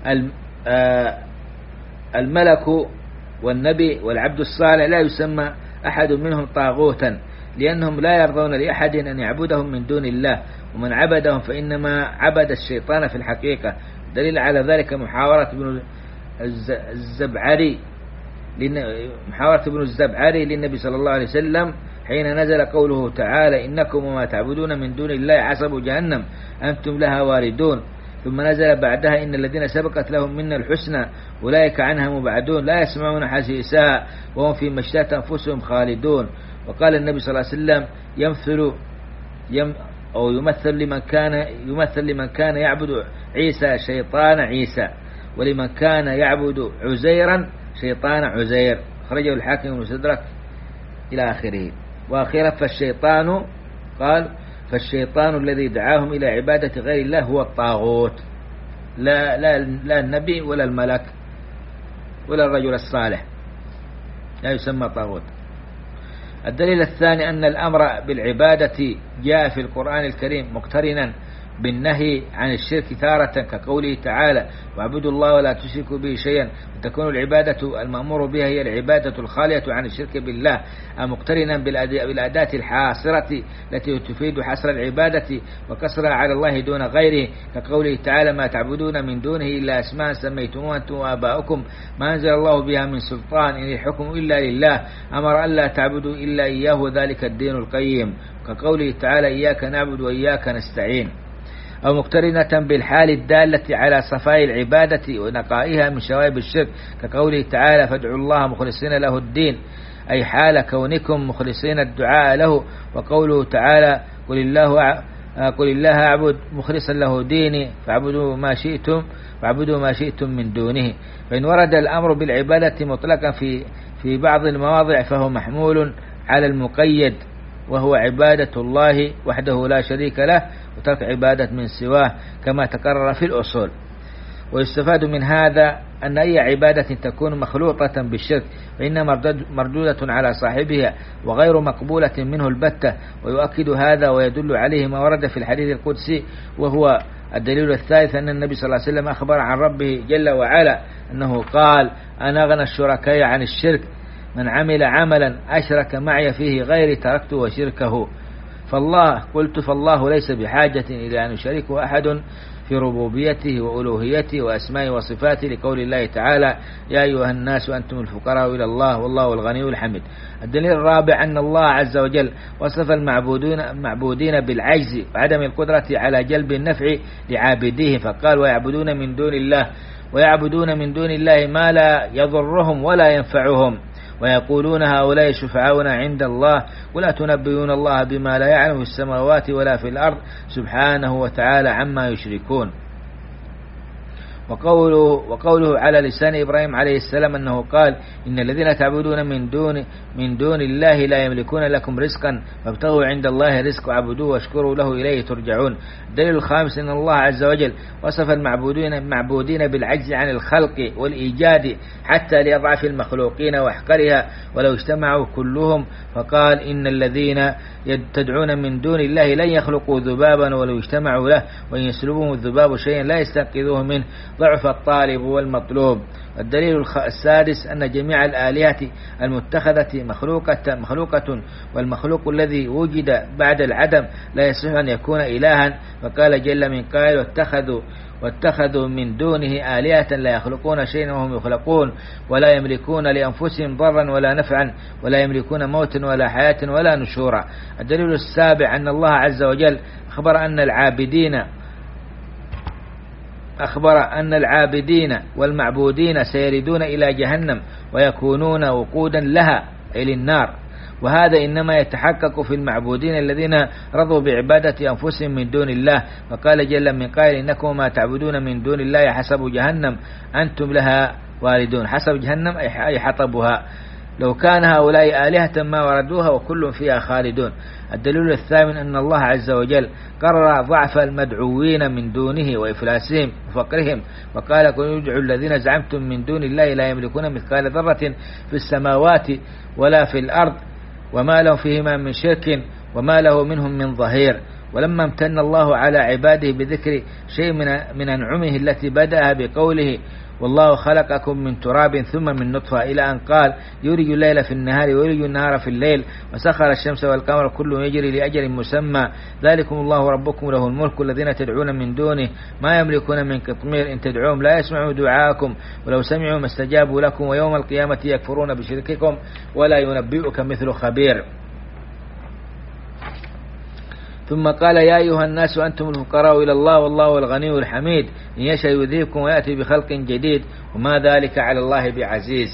الملك والنبي والعبد الصالح لا يسمى أحد منهم طاغوتا، لأنهم لا يرضون لأحد أن يعبدهم من دون الله، ومن عبدهم فإنما عبد الشيطان في الحقيقة. دليل على ذلك محاورة ابن الزبعري محاورة ابن الزبعري للنبي صلى الله عليه وسلم حين نزل قوله تعالى: إنكم وما تعبدون من دون الله حسب جهنم أنتم لها واردون. ثم نزل بعدها: إن الذين سبقت لهم منا الحسنى أولئك عنها مبعدون لا يسمعون حسيسها وهم فيما اشتهت أنفسهم خالدون. وقال النبي صلى الله عليه وسلم: يمثل يم أو يمثل لمن كان يمثل لمن كان يعبد عيسى شيطان عيسى، ولمن كان يعبد عزيرا شيطان عزير. خرجه الحاكم المستدرك إلى آخره. وأخيرا فالشيطان قال فالشيطان الذي دعاهم إلى عبادة غير الله هو الطاغوت، لا, لا, لا النبي ولا الملك ولا الرجل الصالح، لا يسمى طاغوت. الدليل الثاني أن الأمر بالعبادة جاء في القرآن الكريم مقترنا بالنهي عن الشرك تارة، كقوله تعالى: واعبدوا الله ولا تشركوا به شيئا، وتكون العبادة المأمور بها هي العبادة الخالية عن الشرك بالله، مقترنا بالأداة الحاصرة التي تفيد حصر العبادة وقصرها على الله دون غيره، كقوله تعالى: ما تعبدون من دونه إلا أسماء سميتموها أنتم وآباؤكم ما أنزل الله بها من سلطان إن الحكم إلا لله أمر ألا تعبدوا إلا إياه ذلك الدين القيم، كقوله تعالى: إياك نعبد وإياك نستعين. أو مقترنة بالحال الدالة على صفاء العبادة ونقائها من شوائب الشرك، كقوله تعالى: فادعوا الله مخلصين له الدين، أي حال كونكم مخلصين الدعاء له. وقوله تعالى: قل الله قل الله أعبد مخلصا له ديني فاعبدوا ما شئتم فاعبدوا ما شئتم من دونه. فإن ورد الأمر بالعبادة مطلقا في في بعض المواضع فهو محمول على المقيد، وهو عبادة الله وحده لا شريك له، وترك عبادة من سواه كما تقرر في الأصول. ويستفاد من هذا أن أي عبادة تكون مخلوطة بالشرك فإنها مردودة على صاحبها وغير مقبولة منه البتة. ويؤكد هذا ويدل عليه ما ورد في الحديث القدسي، وهو الدليل الثالث أن النبي صلى الله عليه وسلم أخبر عن ربه جل وعلا أنه قال: أنا أغنى الشركاء عن الشرك، من عمل عملا أشرك معي فيه غيري تركته وشركه. فالله قلت فالله ليس بحاجة إلى أن يشاركه أحد في ربوبيته وألوهيته وأسمائه وصفاته، لقول الله تعالى: يا أيها الناس أنتم الفقراء إلى الله والله الغني الحميد. الدليل الرابع أن الله عز وجل وصف المعبودين, المعبودين بالعجز وعدم القدرة على جلب النفع لعابديه، فقال: ويعبدون من دون الله ويعبدون من دون الله ما لا يضرهم ولا ينفعهم ويقولون هؤلاء شفعاؤنا عند الله ولا تنبئون الله بما لا يعلم في السماوات ولا في الأرض سبحانه وتعالى عما يشركون. وقوله, وقوله على لسان إبراهيم عليه السلام أنه قال: إن الذين تعبدون من دون من دون الله لا يملكون لكم رزقا فابتغوا عند الله رزق وعبدوه واشكروا له إليه ترجعون. الدليل الخامس أن الله عز وجل وصف المعبودين المعبودين بالعجز عن الخلق والإيجاد حتى لأضعف المخلوقين وأحقرها ولو اجتمعوا كلهم، فقال: إن الذين تدعون من دون الله لن يخلقوا ذبابا ولو اجتمعوا له وإن يسلبهم الذباب شيئا لا يستنقذوه منه ضعف الطالب والمطلوب. الدليل السادس أن جميع الآلهة المتخذة مخلوقة, مخلوقة والمخلوق الذي وجد بعد العدم لا يصح أن يكون إلها، فقال جل من قائل واتخذوا, واتخذوا من دونه آلهة لا يخلقون شيئا وهم يخلقون ولا يملكون لأنفسهم ضرا ولا نفعا ولا يملكون موتا ولا حياة ولا نشورا. الدليل السابع أن الله عز وجل أخبر أن العابدين أخبر أن العابدين والمعبودين سيردون إلى جهنم ويكونون وقودا لها أي للنار، وهذا إنما يتحقق في المعبودين الذين رضوا بعبادة أنفسهم من دون الله، وقال جل من قائل إنكم ما تعبدون من دون الله حسب جهنم أنتم لها واردون. حسب جهنم أي حطبها، لو كان هؤلاء آلهة ما وردوها وكل فيها خالدون. الدليل الثامن أن الله عز وجل قرر ضعف المدعوين من دونه وإفلاسهم وفقرهم، وقال كن يدعوا الذين زعمتم من دون الله لا يملكون مثقال ذرة في السماوات ولا في الأرض وما لهم فيهما من شرك وما له منهم من ظهير. ولما امتن الله على عباده بذكر شيء من من أنعمه التي بدأها بقوله والله خلقكم من تراب ثم من نطفة إلى أن قال يولج الليل في النهار ويولج النهار في الليل وسخر الشمس والقمر كل يجري لأجل مسمى ذلكم الله ربكم له الملك الذين تدعون من دونه ما يملكون من قطمير إن تدعوهم لا يسمعوا دعاءكم ولو سمعوا ما استجابوا لكم ويوم القيامة يكفرون بشرككم ولا ينبئك مثل خبير. ثم قال يا أيها الناس أنتم الفقراء إلى الله والله الغني الحميد إن يشأ يذهبكم ويأتي بخلق جديد وما ذلك على الله بعزيز.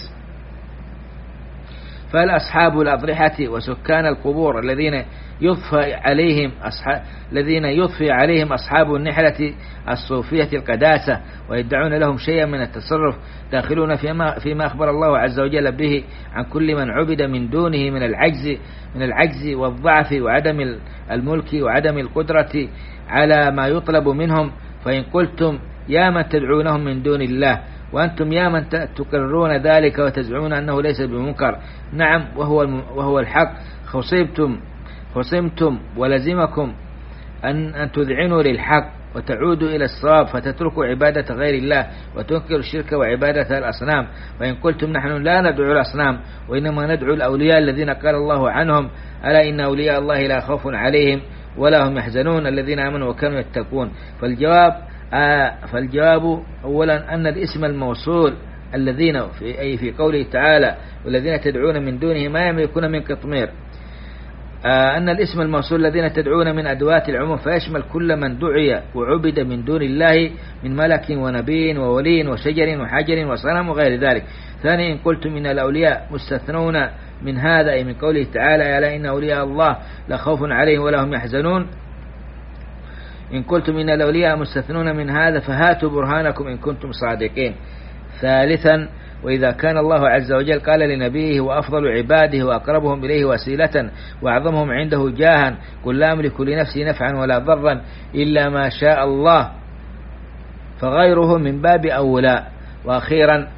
فالأصحاب الأضرحة وسكان القبور الذين يضفى عليهم أصحاب الذين يضفي عليهم أصحاب النحلة الصوفية القداسة ويدعون لهم شيئا من التصرف داخلون فيما فيما أخبر الله عز وجل به عن كل من عبد من دونه من العجز من العجز والضعف وعدم الملك وعدم القدرة على ما يطلب منهم. فإن قلتم يا من تدعونهم من دون الله وأنتم يا من تقررون ذلك وتزعمون أنه ليس بمنكر نعم وهو وهو الحق خصمتم خصمتم ولزمكم أن أن تذعنوا للحق وتعودوا إلى الصواب فتتركوا عبادة غير الله وتنكروا الشرك وعبادة الأصنام. وإن قلتم نحن لا ندعو الأصنام وإنما ندعو الأولياء الذين قال الله عنهم ألا إن أولياء الله لا خوف عليهم ولا هم يحزنون الذين آمنوا وكانوا يتقون. فالجواب آه فالجواب أولا أن الاسم الموصول الذين في أي في قوله تعالى والذين تدعون من دونه ما يملكون من قطمير آه أن الاسم الموصول الذين تدعون من أدوات العموم فيشمل كل من دعي وعبد من دون الله من ملك ونبي وولي وشجر وحجر وصنم وغير ذلك. ثانيا إن قلتم إن الأولياء مستثنون من هذا أي من قوله تعالى ألا إن أولياء الله لا خوف عليهم ولا هم يحزنون إن قلتم إن الأولياء مستثنون من هذا فهاتوا برهانكم إن كنتم صادقين. ثالثا وإذا كان الله عز وجل قال لنبيه وأفضل عباده وأقربهم إليه وسيلة وأعظمهم عنده جاها قل لا أملك لنفسي نفعا ولا ضرا إلا ما شاء الله فغيره من باب أولى. وأخيرا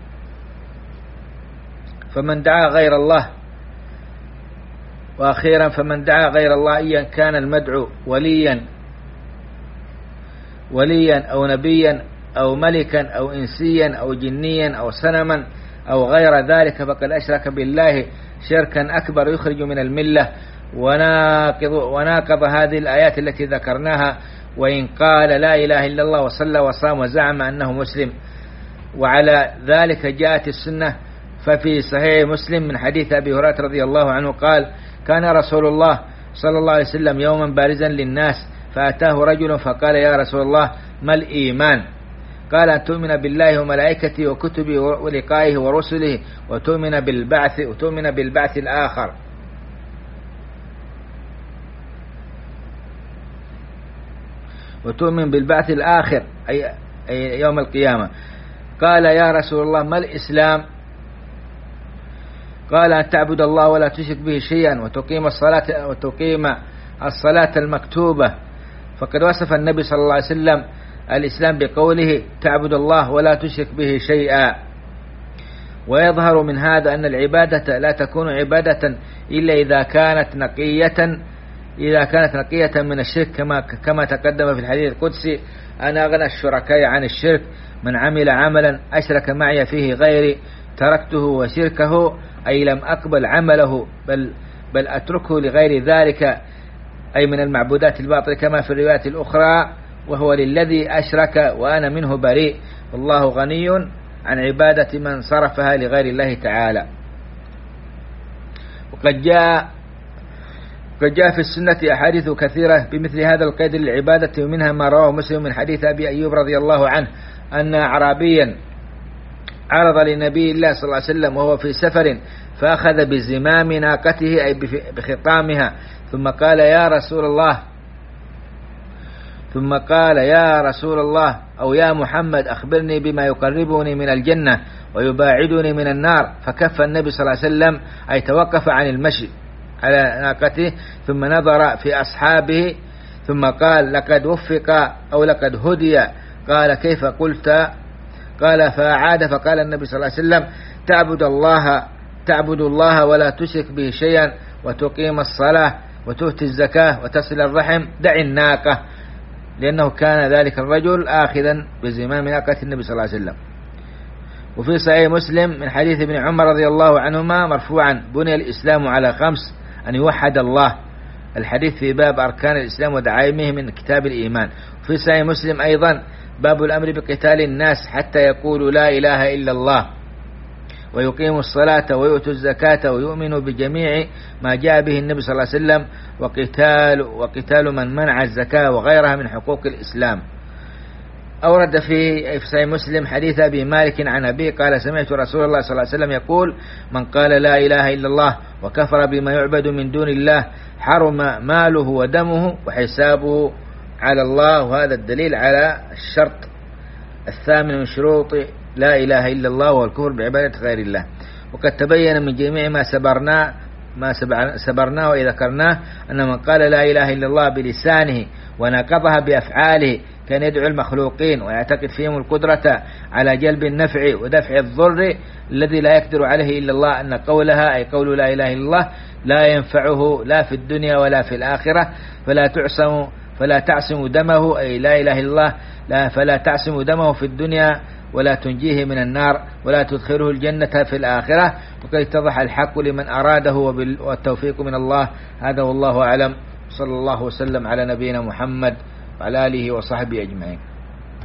فمن دعا غير الله وأخيرا فمن دعا غير الله إيا كان المدعو وليا وليا أو نبيا أو ملكا أو إنسيا أو جنيا أو صنما أو غير ذلك فقد أشرك بالله شركا أكبر يخرج من الملة وناقض, وناقض هذه الآيات التي ذكرناها وإن قال لا إله إلا الله وصلى وصام وزعم أنه مسلم. وعلى ذلك جاءت السنة ففي صحيح مسلم من حديث أبي هريرة رضي الله عنه قال كان رسول الله صلى الله عليه وسلم يوما بارزا للناس فأتاه رجل فقال يا رسول الله ما الإيمان؟ قال أن تؤمن بالله وملائكته وكتبه ولقائه ورسله وتؤمن بالبعث وتؤمن بالبعث الآخر وتؤمن بالبعث الآخر أي يوم القيامة. قال يا رسول الله ما الإسلام؟ قال أن تعبد الله ولا تشرك به شيئا وتقيم الصلاة وتقيم الصلاة المكتوبة. فقد وصف النبي صلى الله عليه وسلم الإسلام بقوله تعبد الله ولا تشرك به شيئا. ويظهر من هذا أن العبادة لا تكون عبادة إلا إذا كانت نقية إذا كانت نقية من الشرك كما كما تقدم في الحديث القدسي: أنا أغنى الشركاء عن الشرك، من عمل عملا أشرك معي فيه غيري تركته وشركه، أي لم أقبل عمله بل بل أتركه لغير ذلك، أي من المعبودات الباطلة، كما في الروايات الأخرى: وهو للذي أشرك وأنا منه بريء، والله غني عن عبادة من صرفها لغير الله تعالى. وقد جاء وقد جاء في السنة أحاديث كثيرة بمثل هذا القيد للعبادة، ومنها ما رواه مسلم من حديث أبي أيوب رضي الله عنه أن أعرابيا عرض لنبي الله صلى الله عليه وسلم وهو في سفر، فأخذ بزمام ناقته أي بخطامها، ثم قال: يا رسول الله ثم قال يا رسول الله أو يا محمد أخبرني بما يقربني من الجنة ويباعدني من النار. فكف النبي صلى الله عليه وسلم أي توقف عن المشي على ناقته، ثم نظر في أصحابه ثم قال: لقد وفق أو لقد هدي. قال: كيف قلت؟ قال: فأعاد فقال النبي صلى الله عليه وسلم: تعبد الله تعبد الله ولا تشرك به شيئا، وتقيم الصلاة وتؤتي الزكاة وتصل الرحم، دع الناقة، لأنه كان ذلك الرجل آخذا بزمام ناقة النبي صلى الله عليه وسلم. وفي صحيح مسلم من حديث ابن عمر رضي الله عنهما مرفوعا: بني الإسلام على خمس، أن يوحد الله. الحديث في باب أركان الإسلام ودعائمه من كتاب الإيمان. وفي صحيح مسلم أيضا باب الأمر بقتال الناس حتى يقولوا لا إله إلا الله، ويقيموا الصلاة ويؤتوا الزكاة ويؤمنوا بجميع ما جاء به النبي صلى الله عليه وسلم، وقتال, وقتال من منع الزكاة وغيرها من حقوق الإسلام. أورد في صحيح مسلم حديث أبي مالك عن أبي قال: سمعت رسول الله صلى الله عليه وسلم يقول: من قال لا إله إلا الله وكفر بما يعبد من دون الله حرم ماله ودمه وحسابه على الله. وهذا الدليل على الشرط الثامن من شروط لا إله إلا الله والكفر بعبادة غير الله. وقد تبين من جميع ما سبرنا ما سبرناه وذكرناه أن من قال لا إله إلا الله بلسانه وناقضها بأفعاله كان يدعو المخلوقين ويعتقد فيهم القدرة على جلب النفع ودفع الضر الذي لا يقدر عليه إلا الله، أن قولها أي قول لا إله إلا الله لا ينفعه لا في الدنيا ولا في الآخرة، فلا تعصم فلا تعصم دمه أي لا إله إلا الله لا فلا تعصم دمه في الدنيا ولا تنجيه من النار ولا تدخله الجنة في الآخرة. وقد اتضح الحق لمن أراده والتوفيق من الله. هذا والله أعلم. صلى الله وسلم على نبينا محمد وعلى آله وصحبه أجمعين.